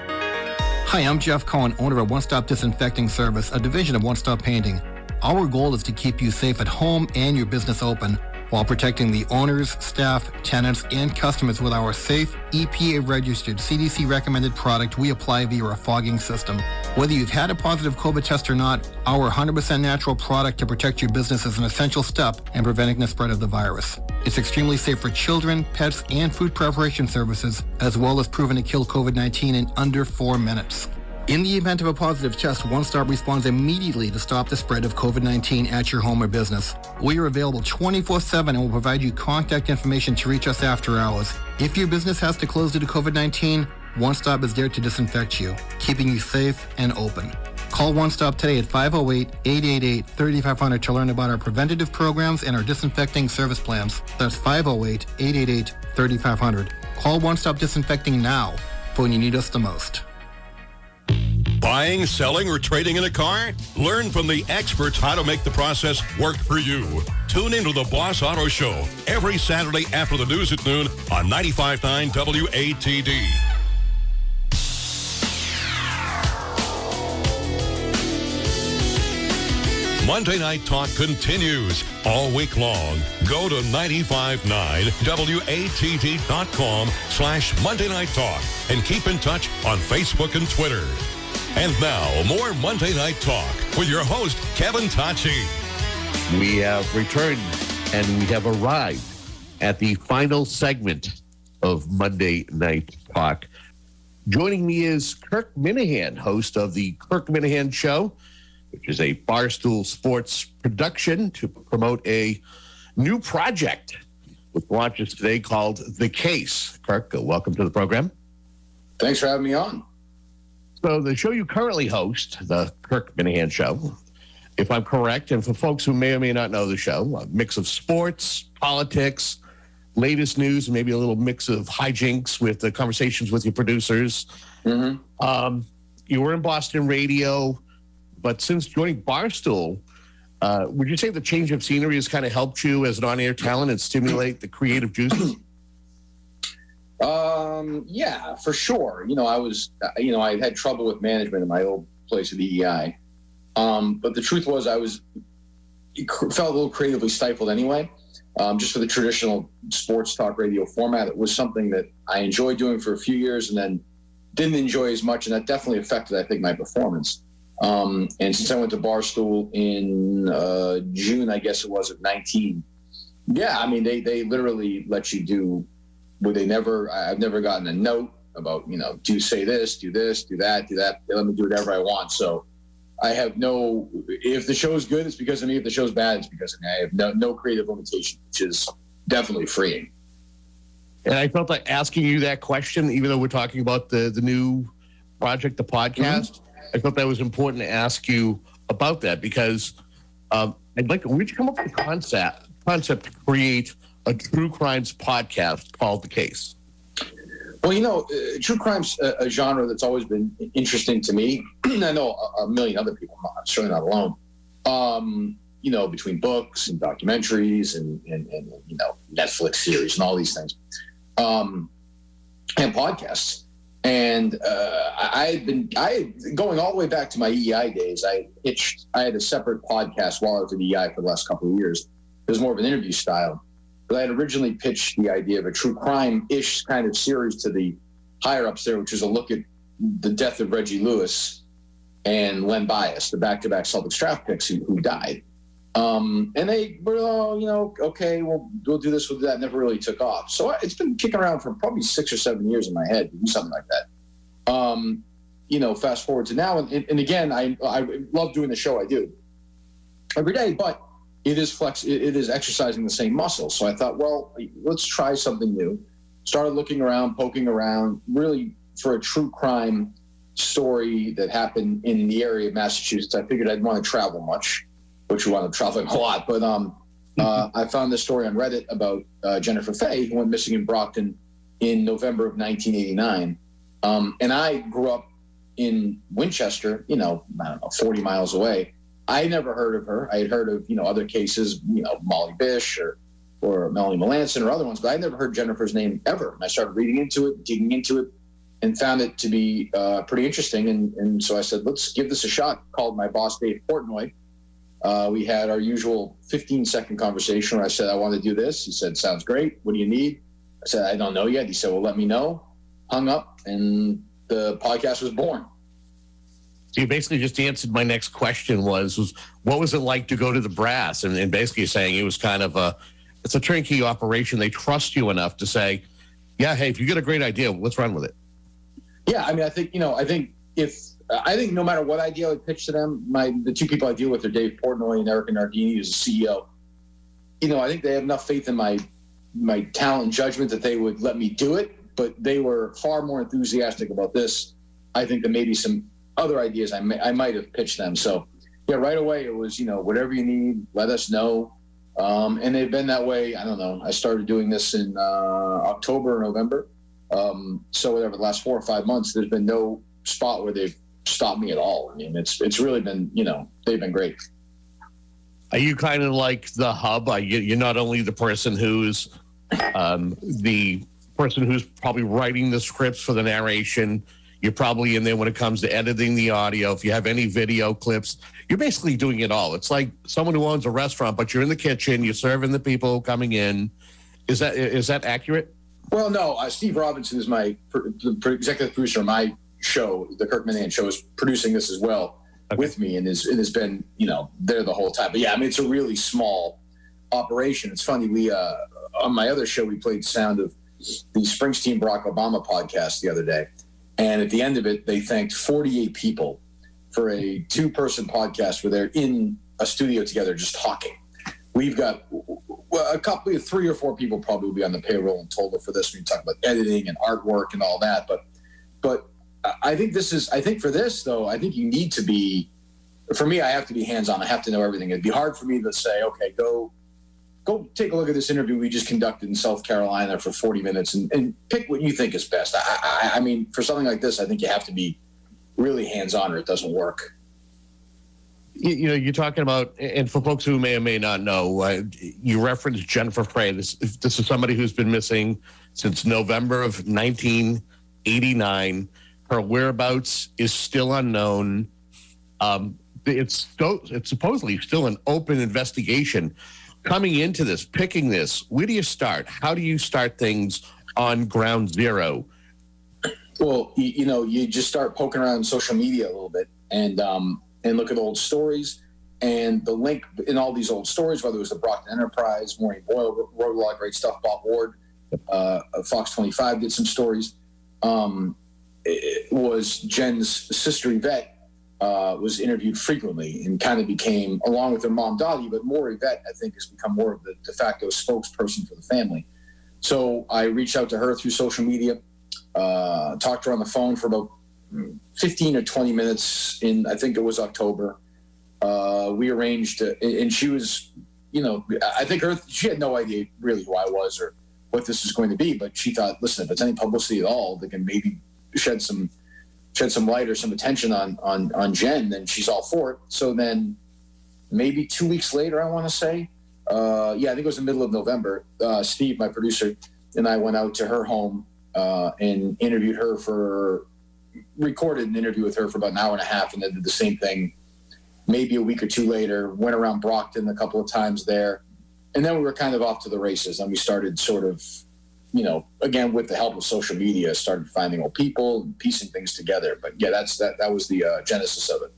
Hi, I'm Jeff Cohen, owner of One Stop Disinfecting Service, a division of One Stop Painting. Our goal is to keep you safe at home and your business open while protecting the owners, staff, tenants, and customers with our safe, E P A-registered, C D C-recommended product we apply via a fogging system. Whether you've had a positive COVID test or not, our one hundred percent natural product to protect your business is an essential step in preventing the spread of the virus. It's extremely safe for children, pets, and food preparation services, as well as proven to kill COVID nineteen in under four minutes. In the event of a positive test, One Stop responds immediately to stop the spread of COVID nineteen at your home or business. We are available twenty-four seven and will provide you contact information to reach us after hours. If your business has to close due to COVID nineteen, One Stop is there to disinfect you, keeping you safe and open. Call One Stop today at five oh eight, eight eight eight, three five zero zero to learn about our preventative programs and our disinfecting service plans. That's five oh eight, eight eight eight, three five zero zero. Call One Stop Disinfecting now for when you need us the most. Buying, selling, or trading in a car? Learn from the experts how to make the process work for you. Tune into the Boss Auto Show every Saturday after the news at noon on ninety-five point nine W A T D. Monday Night Talk continues all week long. Go to ninety-five point nine W A T D dot com slash Monday Night Talk and keep in touch on Facebook and Twitter. And now, more Monday Night Talk with your host, Kevin Tocci. We have returned and we have arrived at the final segment of Monday Night Talk. Joining me is Kirk Minihane, host of the Kirk Minihane Show, which is a Barstool Sports production to promote a new project with launches today called The Case. Kirk, welcome to the program. Thanks for having me on. So the show you currently host, the Kirk Minihane Show, if I'm correct, and for folks who may or may not know the show, a mix of sports, politics, latest news, maybe a little mix of hijinks with the conversations with your producers. Mm-hmm. Um, you were in Boston radio, but since joining Barstool, uh, would you say the change of scenery has kind of helped you as an on-air talent and stimulate the creative juices? Um, yeah, for sure. You know, I was, you know, I had trouble with management in my old place at E E I. Um, but the truth was I was, felt a little creatively stifled anyway. Um, just for the traditional sports talk radio format. It was something that I enjoyed doing for a few years and then didn't enjoy as much. And that definitely affected, I think, my performance. Um, and since I went to Barstool in uh, June, I guess it was, of nineteen. Yeah, I mean, they, they literally let you do Would they never, I've never gotten a note about, you know, do say this, do this, do that, do that. They let me do whatever I want. So I have no. If the show's good, it's because of me. If the show's bad, it's because of me. I have no no creative limitation, which is definitely freeing. And I felt like asking you that question, even though we're talking about the the new project, the podcast. Mm-hmm. I thought that was important to ask you about that because um, I'd like. Where'd you come up with the concept concept to create a true crimes podcast called The Case? Well, you know, uh, true crime's a, a genre that's always been interesting to me. I know a, a million other people. I'm certainly not alone. Um, you know, between books and documentaries and, and, and, you know, Netflix series and all these things, um, and podcasts. And uh, I had been, I going all the way back to my E E I days. I pitched, I had a separate podcast while I was at E E I for the last couple of years. It was more of an interview style. But I had originally pitched the idea of a true crime-ish kind of series to the higher-ups there, which was a look at the death of Reggie Lewis and Len Bias, the back-to-back Celtics draft picks who, who died. Um, and they were, oh, you know, okay, we'll, we'll do this, we'll do that. Never really took off. So it's been kicking around for probably six or seven years in my head to do something like that. Um, you know, fast forward to now. And, and again, I, I love doing the show I do every day, but it is flex. It is exercising the same muscle. So I thought, well, let's try something new. Started looking around, poking around, really for a true crime story that happened in the area of Massachusetts. I figured I'd want to travel much, which we wound up traveling a lot. But um, uh, I found this story on Reddit about uh, Jennifer Fay, who went missing in Brockton in November of nineteen eighty-nine. Um, and I grew up in Winchester, you know, I don't know, forty miles away. I never heard of her. I had heard of, you know, other cases, you know, Molly Bish or or Melanie Melanson or other ones, but I never heard Jennifer's name ever. And I started reading into it, digging into it, and found it to be uh, pretty interesting. And, and so I said, let's give this a shot. Called my boss, Dave Portnoy. Uh, we had our usual fifteen-second conversation where I said, I want to do this. He said, sounds great. What do you need? I said, I don't know yet. He said, well, let me know. Hung up, and the podcast was born. So you basically just answered my next question was, was what was it like to go to the brass? And, and basically saying it was kind of a, it's a turnkey operation. They trust you enough to say, yeah, hey, if you get a great idea, let's run with it. Yeah. I mean, I think, you know, I think if, I think no matter what idea I pitch to them, my, the two people I deal with are Dave Portnoy and Erica Nardini, who's the C E O. You know, I think they have enough faith in my, my talent and judgment that they would let me do it, but they were far more enthusiastic about this, I think, than maybe some other ideas I, may, I might have pitched them. So yeah, right away it was, you know, whatever you need, let us know. Um, and they've been that way. I don't know. I started doing this in uh, October or November. Um, so whatever, the last four or five months, there's been no spot where they've stopped me at all. I mean, it's, it's really been, you know, they've been great. Are you kind of like the hub? Are you, you're not only the person who's um, the person who's probably writing the scripts for the narration. You're probably in there when it comes to editing the audio. If you have any video clips, you're basically doing it all. It's like someone who owns a restaurant, but you're in the kitchen, you're serving the people coming in. Is that is that accurate? Well, no. Uh, Steve Robinson is my pr- pr- executive producer of my show, the Kirk Minihane Show, is producing this as well okay. with me, and is and has been, you know, there the whole time. But yeah, I mean, it's a really small operation. It's funny. We uh, on my other show, we played sound of the Springsteen Barack Obama podcast the other day. And at the end of it, they thanked forty-eight people for a two-person podcast where they're in a studio together just talking. We've got well, a couple of three or four people probably will be on the payroll in total for this. We talk about editing and artwork and all that. But but I think this is, I think for this, though, I think you need to be, for me, I have to be hands-on. I have to know everything. It'd be hard for me to say, okay, go go take a look at this interview we just conducted in South Carolina for forty minutes and, and pick what you think is best. I, I, I mean, for something like this, I think you have to be really hands-on or it doesn't work. You, you know, you're talking about, and for folks who may or may not know, uh, you referenced Jennifer Fay. This, this is somebody who's been missing since November of nineteen eighty-nine. Her whereabouts is still unknown. Um, it's, it's supposedly still an open investigation. Coming into this, picking this, where do you start? How do you start things on ground zero? Well, you, you know, you just start poking around social media a little bit and um, and look at old stories. And the link in all these old stories, whether it was the Brockton Enterprise, Maureen Boyle wrote a lot of great stuff, Bob Ward, uh, Fox twenty-five did some stories. Um, it was Jen's sister Yvette uh, was interviewed frequently and kind of became, along with her mom, Dottie, but more Yvette, I think, has become more of the de facto spokesperson for the family. So I reached out to her through social media, uh, talked to her on the phone for about fifteen or twenty minutes in, I think it was October. Uh, we arranged, uh, and she was, you know, I think her, she had no idea really who I was or what this was going to be, but she thought, listen, if it's any publicity at all that can maybe shed some shed some light or some attention on on on Jen, then she's all for it. So then maybe two weeks later, I want to say, uh, yeah, I think it was the middle of November, uh, Steve, my producer, and I went out to her home uh, and interviewed her for, recorded an interview with her for about an hour and a half, and then did the same thing maybe a week or two later, went around Brockton a couple of times there. And then we were kind of off to the races, and we started sort of, you know, again, with the help of social media, started finding old people and piecing things together. But yeah, that's that. That was the uh, genesis of it.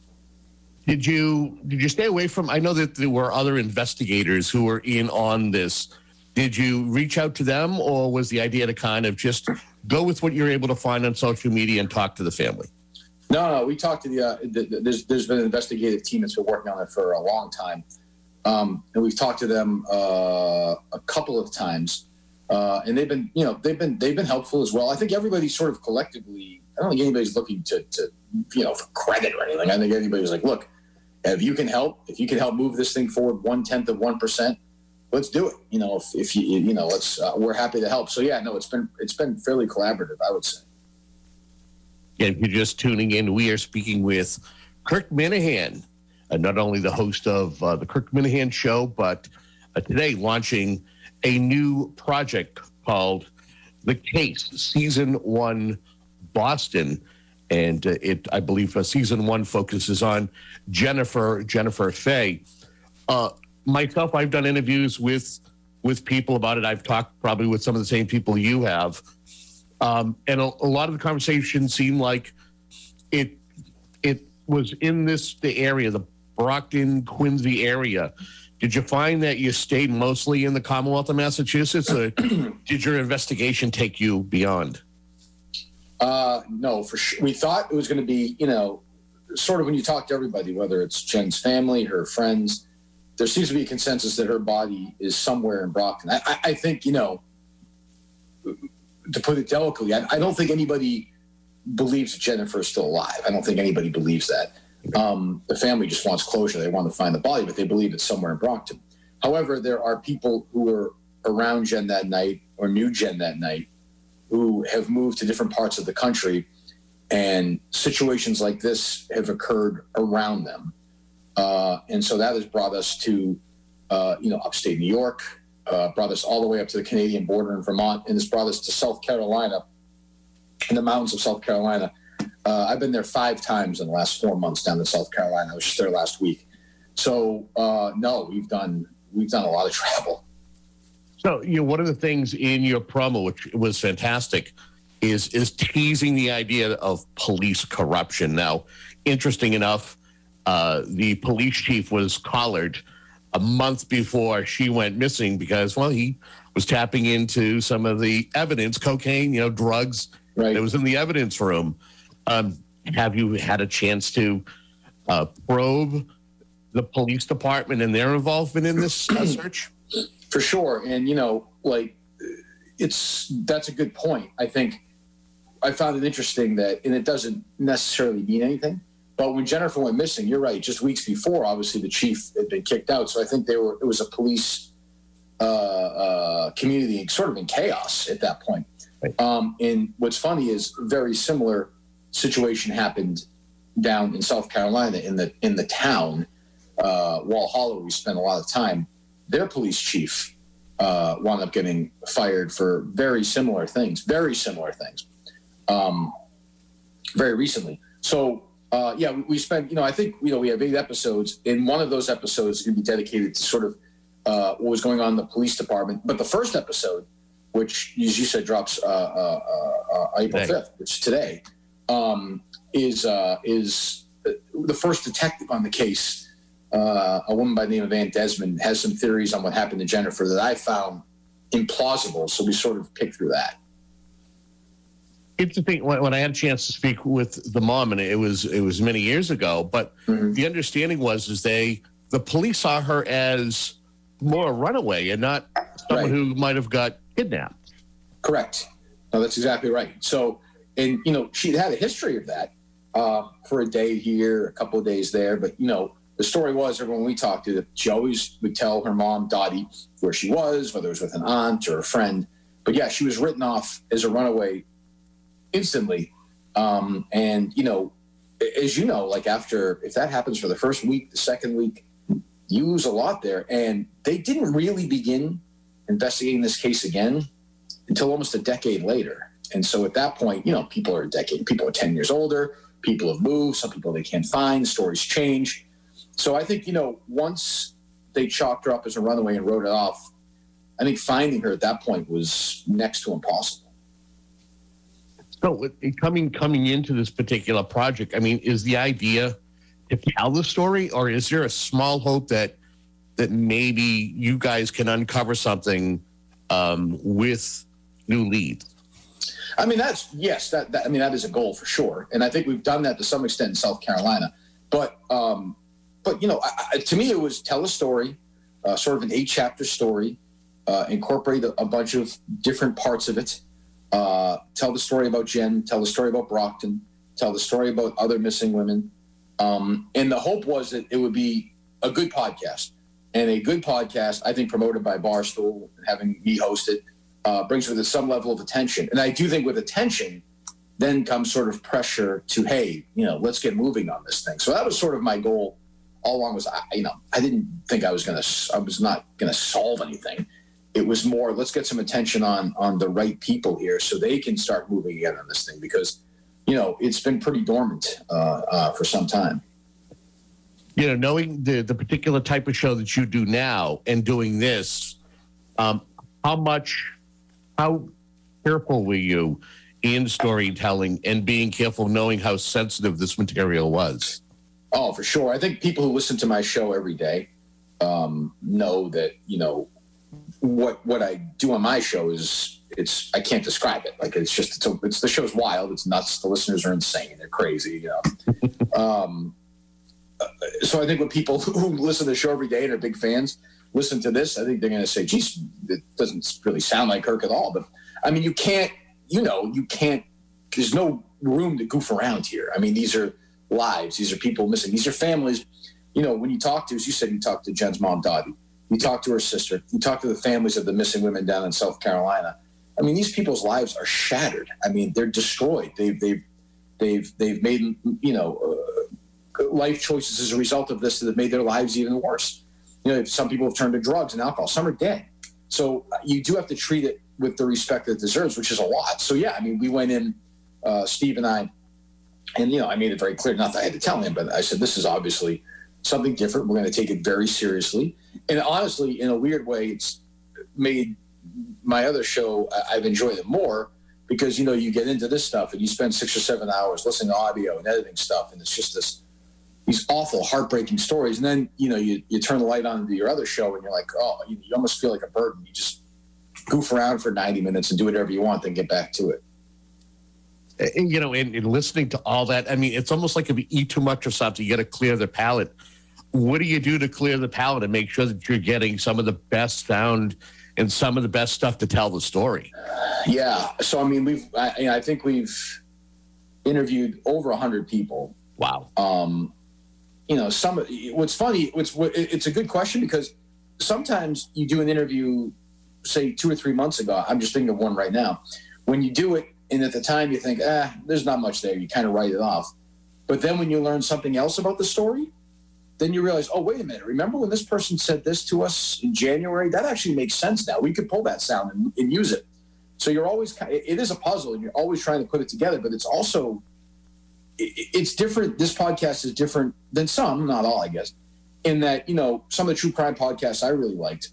Did you did you stay away from? I know that there were other investigators who were in on this. Did you reach out to them, or was the idea to kind of just go with what you're able to find on social media and talk to the family? No, no, we talked to the, uh, the, the there's there's been an investigative team that's been working on it for a long time, um, and we've talked to them uh, a couple of times. Uh, and they've been, you know, they've been they've been helpful as well. I think everybody sort of collectively, I don't think anybody's looking to, to, you know, for credit or anything. I think everybody's like, look, if you can help, if you can help move this thing forward one tenth of one percent, let's do it. You know, if, if you, you know, let's, uh, we're happy to help. So yeah, no, it's been it's been fairly collaborative, I would say. Yeah, if you're just tuning in, we are speaking with Kirk Minihane, uh, not only the host of uh, the Kirk Minihane Show, but uh, today launching a new project called The Case, Season One Boston. And uh, it, I believe uh, Season One focuses on Jennifer, Jennifer Fay. Uh, myself, I've done interviews with, with people about it. I've talked probably with some of the same people you have. Um, and a, a lot of the conversation seemed like it, it was in this, the area, the Brockton, Quincy area. Did you find that you stayed mostly in the Commonwealth of Massachusetts, or did your investigation take you beyond? Uh, no, for sure. We thought it was going to be, you know, sort of when you talk to everybody, whether it's Jen's family, her friends, there seems to be a consensus that her body is somewhere in Brockton. I, I, I think, you know, to put it delicately, I, I don't think anybody believes that Jennifer is still alive. I don't think anybody believes that. Um, the family just wants closure. They want to find the body, but they believe it's somewhere in Brockton. However, there are people who were around Jen that night or knew Jen that night who have moved to different parts of the country, and situations like this have occurred around them. Uh, and so that has brought us to, uh, you know, upstate New York, uh, brought us all the way up to the Canadian border in Vermont, and it's brought us to South Carolina, in the mountains of South Carolina. Uh, I've been there five times in the last four months down in South Carolina. I was just there last week. So uh, no, we've done we've done a lot of travel. So, you know, one of the things in your promo, which was fantastic, is is teasing the idea of police corruption. Now, interesting enough, uh, the police chief was collared a month before she went missing because, well, he was tapping into some of the evidence, cocaine, you know, drugs right. that was in the evidence room. Um, have you had a chance to uh, probe the police department and their involvement in this uh, search? For sure. And, you know, like, it's, that's a good point. I think I found it interesting that, and it doesn't necessarily mean anything, but when Jennifer went missing, you're right, just weeks before, obviously the chief had been kicked out. So I think they were, it was a police uh, uh, community sort of in chaos at that point. Right. Um, and what's funny is very similar situation happened down in South Carolina in the, in the town, uh, Wall Hollow. We spent a lot of time. Their police chief uh, wound up getting fired for very similar things, very similar things, um, very recently. So, uh, yeah, we, we spent, you know, I think, you know, we have eight episodes, and one of those episodes is going to be dedicated to sort of uh, what was going on in the police department. But the first episode, which, as you said, drops uh, uh, uh, April fifth, which is today, um, is, uh, is the first detective on the case. Uh, a woman by the name of Ann Desmond has some theories on what happened to Jennifer that I found implausible. So we sort of picked through that. interesting when, when I had a chance to speak with the mom, and it was it was many years ago. But mm-hmm. the understanding was is they the police saw her as more a runaway and not someone right. who might have got kidnapped. Correct. No, that's exactly right. So, and you know, she had a history of that uh, for a day here, a couple of days there. But you know, the story was, everyone we talked to, that she always would tell her mom, Dottie, where she was, whether it was with an aunt or a friend. But yeah, she was written off as a runaway instantly. Um, and, you know, as you know, like after, if that happens for the first week, the second week, you lose a lot there. And they didn't really begin investigating this case again until almost a decade later. And so at that point, you know, people are a decade, people are ten years older, people have moved, some people they can't find, stories change. So I think, you know, once they chalked her up as a runaway and wrote it off, I think finding her at that point was next to impossible. So coming coming into this particular project, I mean, is the idea to tell the story, or is there a small hope that that maybe you guys can uncover something um, with new leads? I mean, that's yes. That, that I mean, that is a goal for sure, and I think we've done that to some extent in South Carolina. But um, but you know, I, I, to me, it was tell a story, uh, sort of an eight chapter story. Uh, incorporate a, a bunch of different parts of it. Uh, tell the story about Jen, tell the story about Brockton, tell the story about other missing women. Um, and the hope was that it would be a good podcast. And a good podcast, I think, promoted by Barstool, having me host it, uh, brings with it some level of attention. And I do think with attention, then comes sort of pressure to, hey, you know, let's get moving on this thing. So that was sort of my goal all along. Was, I, you know, I didn't think I was going to, I was not going to solve anything. It was more, let's get some attention on on the right people here so they can start moving again on this thing, because, you know, it's been pretty dormant uh, uh, for some time. You know, knowing the, the particular type of show that you do now and doing this, um, how much, how careful were you in storytelling and being careful knowing how sensitive this material was? Oh, for sure. I think people who listen to my show every day um, know that, you know, what what I do on my show is, it's, I can't describe it. Like, it's just, it's, a, it's the show's wild. It's nuts. The listeners are insane. They're crazy, you know. um, so I think when people who listen to the show every day and are big fans listen to this, I think they're going to say, geez, it doesn't really sound like Kirk at all. But I mean, you can't, you know, you can't, there's no room to goof around here. I mean, these are lives. These are people missing. These are families. You know, when you talk to, as you said, you talk to Jen's mom, Dottie. You talk to her sister. You talk to the families of the missing women down in South Carolina. I mean, these people's lives are shattered. I mean, they're destroyed. They've they've they've they've made, you know, uh, life choices as a result of this that have made their lives even worse. You know, some people have turned to drugs and alcohol. Some are dead. So you do have to treat it with the respect that it deserves, which is a lot. So yeah, I mean, we went in, uh, Steve and I, and you know, I made it very clear. Not that I had to tell him, but I said, this is obviously something different. We're going to take it very seriously. And honestly, in a weird way, it's made my other show, I've enjoyed it more, because, you know, you get into this stuff and you spend six or seven hours listening to audio and editing stuff. And it's just this, these awful, heartbreaking stories. And then, you know, you, you turn the light on to your other show and you're like, oh, you, you almost feel like a burden. You just goof around for ninety minutes and do whatever you want, then get back to it. And, you know, in, in listening to all that, I mean, it's almost like if you eat too much of something, you got to clear the palate. What do you do to clear the palate and make sure that you're getting some of the best sound and some of the best stuff to tell the story? Yeah. So, I mean, we've, I, I think we've interviewed over a hundred people. Wow. Um, you know, some, what's funny, what's, it's a good question, because sometimes you do an interview, say two or three months ago. I'm just thinking of one right now. When you do it, and at the time you think, eh, there's not much there. You kind of write it off. But then when you learn something else about the story, then you realize, oh, wait a minute. Remember when this person said this to us in January? That actually makes sense now. We could pull that sound and, and use it. So you're always, it is a puzzle, and you're always trying to put it together, but it's also, it, it's different. This podcast is different than some, not all, I guess, in that, you know, some of the true crime podcasts I really liked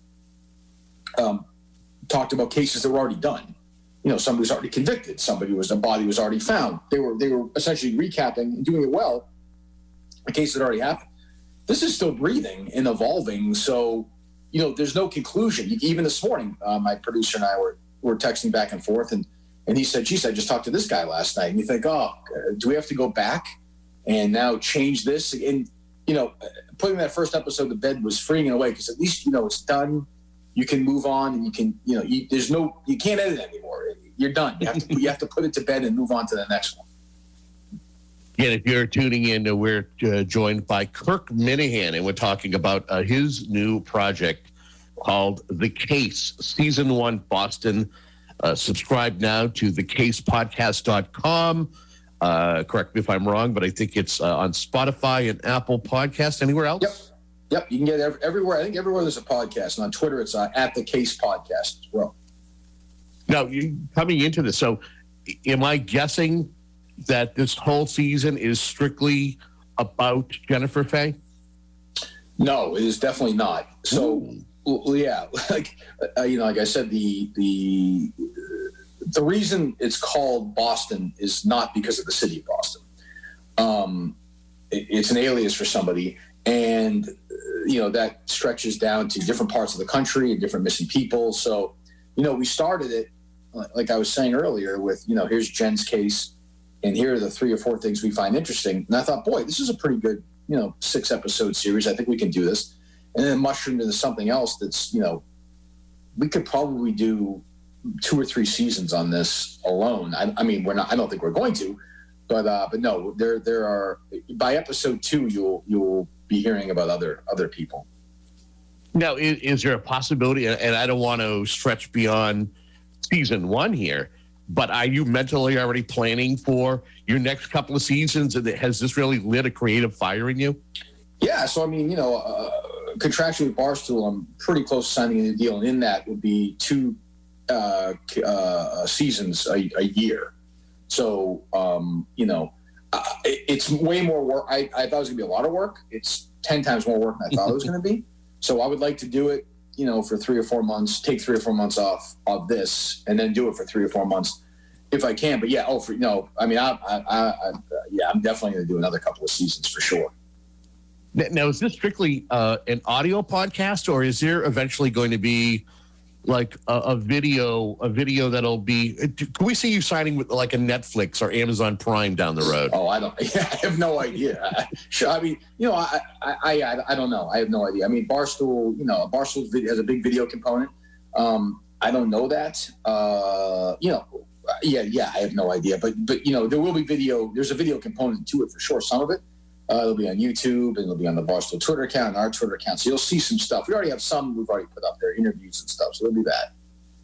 um, talked about cases that were already done. You know, somebody was already convicted. Somebody was, a body was already found. They were, they were essentially recapping and doing it well, a case that already happened. This is still breathing and evolving. So, you know, there's no conclusion. Even this morning, uh, my producer and I were, were texting back and forth, and And he said, geez, I just talked to this guy last night. And you think, oh, do we have to go back and now change this? And, you know, putting that first episode to bed was freeing in a way because at least, you know, it's done. You can move on and you can, you know, you, there's no, you can't edit anymore. You're done. You have to, you have to put it to bed and move on to the next one. Again, if you're tuning in, we're uh, joined by Kirk Minihane, and we're talking about uh, his new project called The Case, Season one, Boston. Uh, subscribe now to the case podcast dot com. Uh, correct me if I'm wrong, but I think it's uh, on Spotify and Apple Podcasts. Anywhere else? Yep. Yep. You can get it everywhere. I think everywhere there's a podcast. And on Twitter, it's uh, at The Case Podcast as well. Now, you, coming into this, so am I guessing that this whole season is strictly about Jennifer Fay? No, it is definitely not. So, well, yeah, like uh, you know, like I said, the the the reason it's called Boston is not because of the city of Boston. Um, it, it's an alias for somebody, and uh, you know that stretches down to different parts of the country and different missing people. So, you know, we started it, like I was saying earlier, with you know, here's Jen's case, and here are the three or four things we find interesting. And I thought, boy, this is a pretty good, you know, six episode series. I think we can do this. And then mushroomed into something else that's, you know, we could probably do two or three seasons on this alone. I, I mean, we're not, I don't think we're going to, but, uh, but no, there, there are, by episode two, you'll, you'll be hearing about other, other people. Now, is, is there a possibility, and I don't want to stretch beyond season one here, but are you mentally already planning for your next couple of seasons? And has this really lit a creative fire in you? Yeah. So, I mean, you know, uh, contractually with Barstool, I'm pretty close to signing a deal. And in that would be two uh, uh, seasons a, a year. So, um, you know, uh, it, it's way more work. I, I thought it was going to be a lot of work. It's ten times more work than I thought it was going to be. So I would like to do it, you know, for three or four months, take three or four months off of this, and then do it for three or four months if I can. But yeah, oh, for, no, I mean, I, I, I, I yeah, I'm definitely going to do another couple of seasons for sure. Now, is this strictly uh, an audio podcast, or is there eventually going to be like a, a video, a video that'll be? Can we see you signing with like a Netflix or Amazon Prime down the road? Oh, I don't. Yeah, I have no idea. I, I mean, you know, I, I, I, I don't know. I have no idea. I mean, Barstool, you know, Barstool has a big video component. Um, I don't know that. Uh, you know, yeah, yeah, I have no idea. But, but you know, there will be video. There's a video component to it for sure. Some of it. Uh, it'll be on YouTube, and it'll be on the Barstool Twitter account and our Twitter account. So you'll see some stuff. We already have some we've already put up there, interviews and stuff. So it'll be that.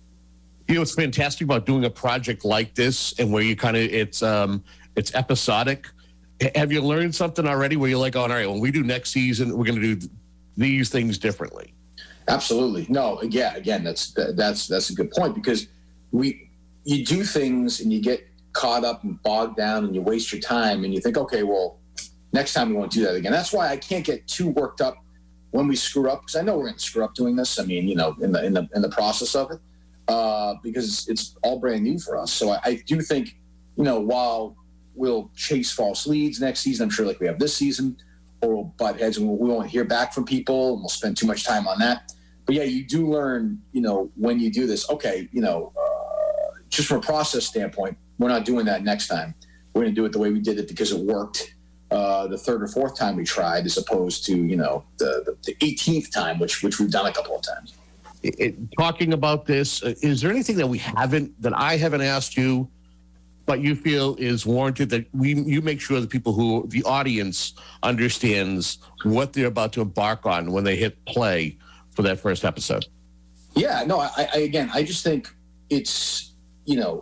You know, what's fantastic about doing a project like this, and where you kind of it's um, it's episodic. Have you learned something already? Where you're like, oh, all right, when we do next season, we're going to do these things differently. Absolutely. No, yeah. Again, that's that's that's a good point, because we you do things and you get caught up and bogged down, and you waste your time, and you think, okay, well, next time we won't do that again. That's why I can't get too worked up when we screw up, because I know we're going to screw up doing this. I mean, you know, in the in the in the process of it, uh, because it's all brand new for us. So I, I do think, you know, while we'll chase false leads next season, I'm sure like we have this season, or we'll butt heads and we won't hear back from people, and we'll spend too much time on that. But yeah, you do learn, you know, when you do this. Okay, you know, uh, just from a process standpoint, we're not doing that next time. We're going to do it the way we did it because it worked. Uh, the third or fourth time we tried, as opposed to, you know, the, the, the eighteenth time, which which we've done a couple of times. It, it, talking about this, uh, is there anything that we haven't, that I haven't asked you, but you feel is warranted, that we you make sure that people who, the audience understands what they're about to embark on when they hit play for that first episode? Yeah, no, I, I again, I just think it's, you know,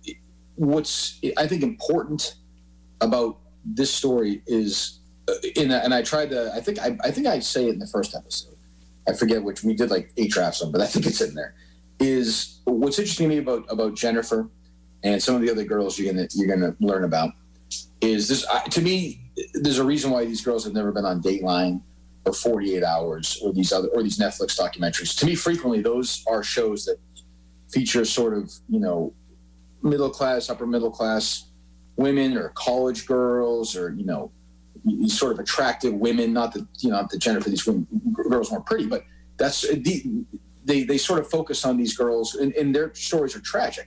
what's, I think important about this story is, uh, in a, and I tried to, I think I, I think I say it in the first episode. I forget which, we did like eight drafts on, but I think it's in there. Is what's interesting to me about about Jennifer and some of the other girls you're gonna you're gonna learn about is this. Uh, to me, there's a reason why these girls have never been on Dateline or forty-eight hours or these other or these Netflix documentaries. To me, frequently those are shows that feature sort of, you know, middle class, upper middle class women or college girls, or, you know, these sort of attractive women. Not that, you know, not that Jennifer, these women, girls weren't pretty, but that's the, they they sort of focus on these girls, and, and their stories are tragic.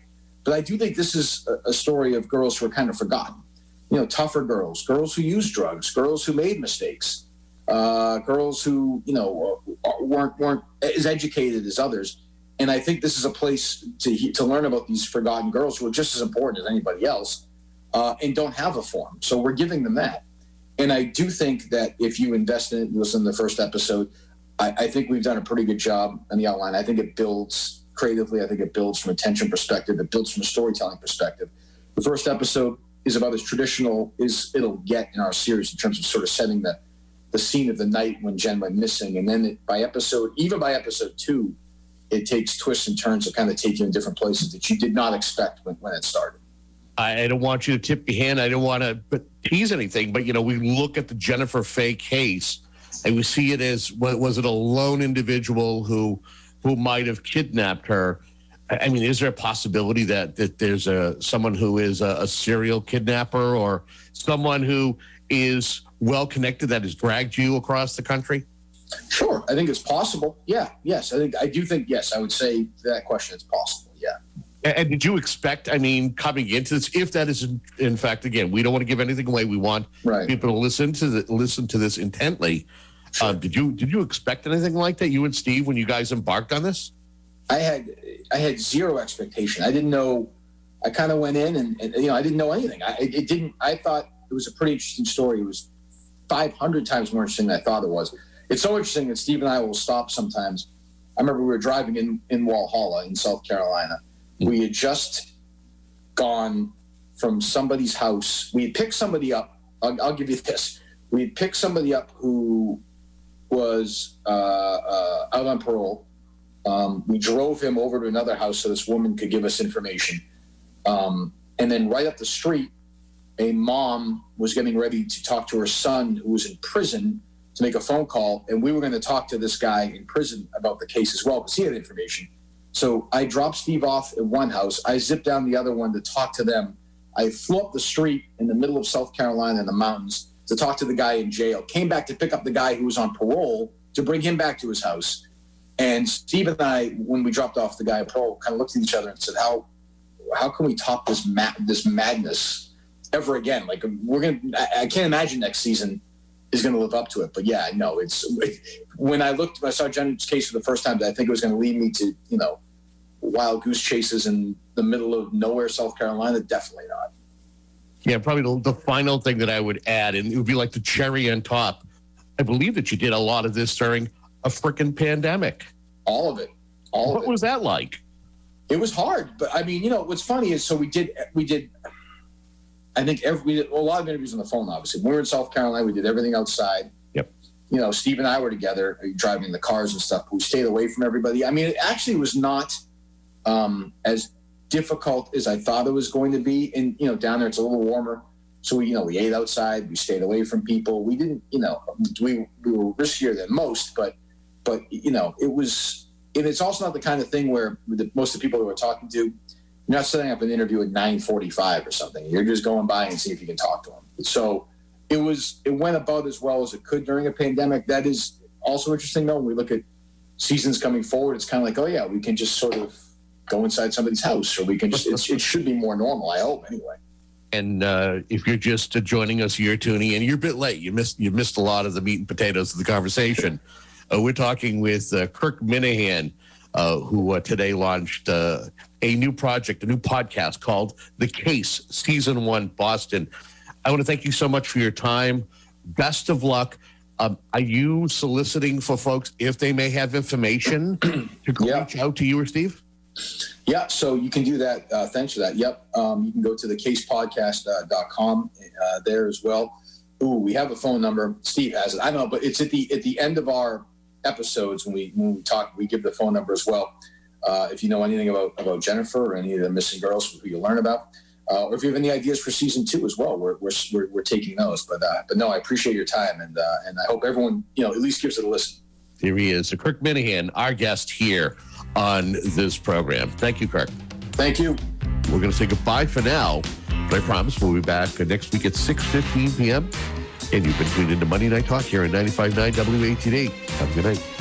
But I do think this is a, a story of girls who are kind of forgotten. You know, tougher girls, girls who used drugs, girls who made mistakes, uh, girls who, you know, weren't weren't as educated as others. And I think this is a place to to learn about these forgotten girls who are just as important as anybody else uh, and don't have a forum. So we're giving them that. And I do think that if you invest in it and listen to the first episode, I, I think we've done a pretty good job on the outline. I think it builds creatively. I think it builds from a tension perspective. It builds from a storytelling perspective. The first episode is about as traditional as it'll get in our series in terms of sort of setting the, the scene of the night when Jen went missing. And then it, by episode, even by episode two, it takes twists and turns to kind of take you in different places that you did not expect when, when it started. I don't want you to tip your hand. I don't want to tease anything, but, you know, we look at the Jennifer Fay case and we see it as, was it a lone individual who who might have kidnapped her? I mean, is there a possibility that, that there's a someone who is a, a serial kidnapper or someone who is well connected that has dragged you across the country? Sure. I think it's possible. Yeah. Yes. I think I do think, yes, I would say to that question, it's possible. Yeah. And did you expect, I mean, coming into this, if that is in, in fact, again, we don't want to give anything away. We want right. people to listen to the, listen to this intently. Sure. Um, did you did you expect anything like that, you and Steve, when you guys embarked on this? I had I had zero expectation. I didn't know. I kind of went in and, and you know I didn't know anything. I it didn't. I thought it was a pretty interesting story. It was five hundred times more interesting than I thought it was. It's so interesting that Steve and I will stop sometimes. I remember we were driving in in Walhalla in South Carolina. Mm-hmm. We had just gone from somebody's house. We had picked somebody up. I'll, I'll give you this. We had picked somebody up who was uh, uh, out on parole. Um, we drove him over to another house so this woman could give us information. Um, and then right up the street, a mom was getting ready to talk to her son who was in prison to make a phone call. And we were going to talk to this guy in prison about the case as well because he had information. So I dropped Steve off at one house. I zipped down the other one to talk to them. I flew up the street in the middle of South Carolina in the mountains to talk to the guy in jail. Came back to pick up the guy who was on parole to bring him back to his house. And Steve and I, when we dropped off the guy at parole, kind of looked at each other and said, "How, how can we top this ma- this madness ever again? Like we're gonna, I, I can't imagine next season is going to live up to it." But yeah, no, it's it, when I looked, when I saw Jen's case for the first time, I think it was going to lead me to you know wild goose chases in the middle of nowhere, South Carolina. Definitely not. Yeah, probably the, the final thing that I would add, and it would be like the cherry on top. I believe that you did a lot of this during a freaking pandemic. All of it. All what of it. was that like? It was hard, but I mean, you know, what's funny is, so we did, we did, I think every, we did well, a lot of interviews on the phone, obviously. When we were in South Carolina, we did everything outside. Yep. You know, Steve and I were together driving the cars and stuff, but we stayed away from everybody. I mean, it actually was not um, as difficult as I thought it was going to be. And, you know, down there, it's a little warmer. So we, you know, we ate outside, we stayed away from people. We didn't, you know, we, we were riskier than most, but, but, you know, it was, and it's also not the kind of thing where the, most of the people that we're talking to, you're not setting up an interview at nine forty-five or something. You're just going by and see if you can talk to them. So it was, it went about as well as it could during a pandemic. That is also interesting though. When we look at seasons coming forward, it's kind of like, oh yeah, we can just sort of go inside somebody's house, or we can just, it's, it should be more normal, I hope, anyway. And uh, if you're just uh, joining us, you're tuning in, you're a bit late. You missed you missed a lot of the meat and potatoes of the conversation. Uh, we're talking with uh, Kirk Minihane, uh, who uh, today launched uh, a new project, a new podcast called The Case, Season one, Boston. I want to thank you so much for your time. Best of luck. Um, are you soliciting for folks if they may have information to yeah. reach out to you or Steve? Yeah, so you can do that. Uh, thanks for that. Yep. Um, you can go to the case podcast dot com uh, there as well. Ooh, we have a phone number. Steve has it. I don't know, but it's at the at the end of our episodes when we when we talk, we give the phone number as well. Uh, if you know anything about, about Jennifer or any of the missing girls who you learn about, uh, or if you have any ideas for season two as well, we're we're we're, we're taking those. But uh, but no, I appreciate your time, and uh, and I hope everyone you know at least gives it a listen. Here he is, Kirk Minihane, our guest here on this program. Thank you, Kirk. Thank you. We're going to say goodbye for now, but I promise we'll be back next week at six fifteen p.m. And you've been tuned into Monday Night Talk here on ninety-five point nine W A T D. Have a good night.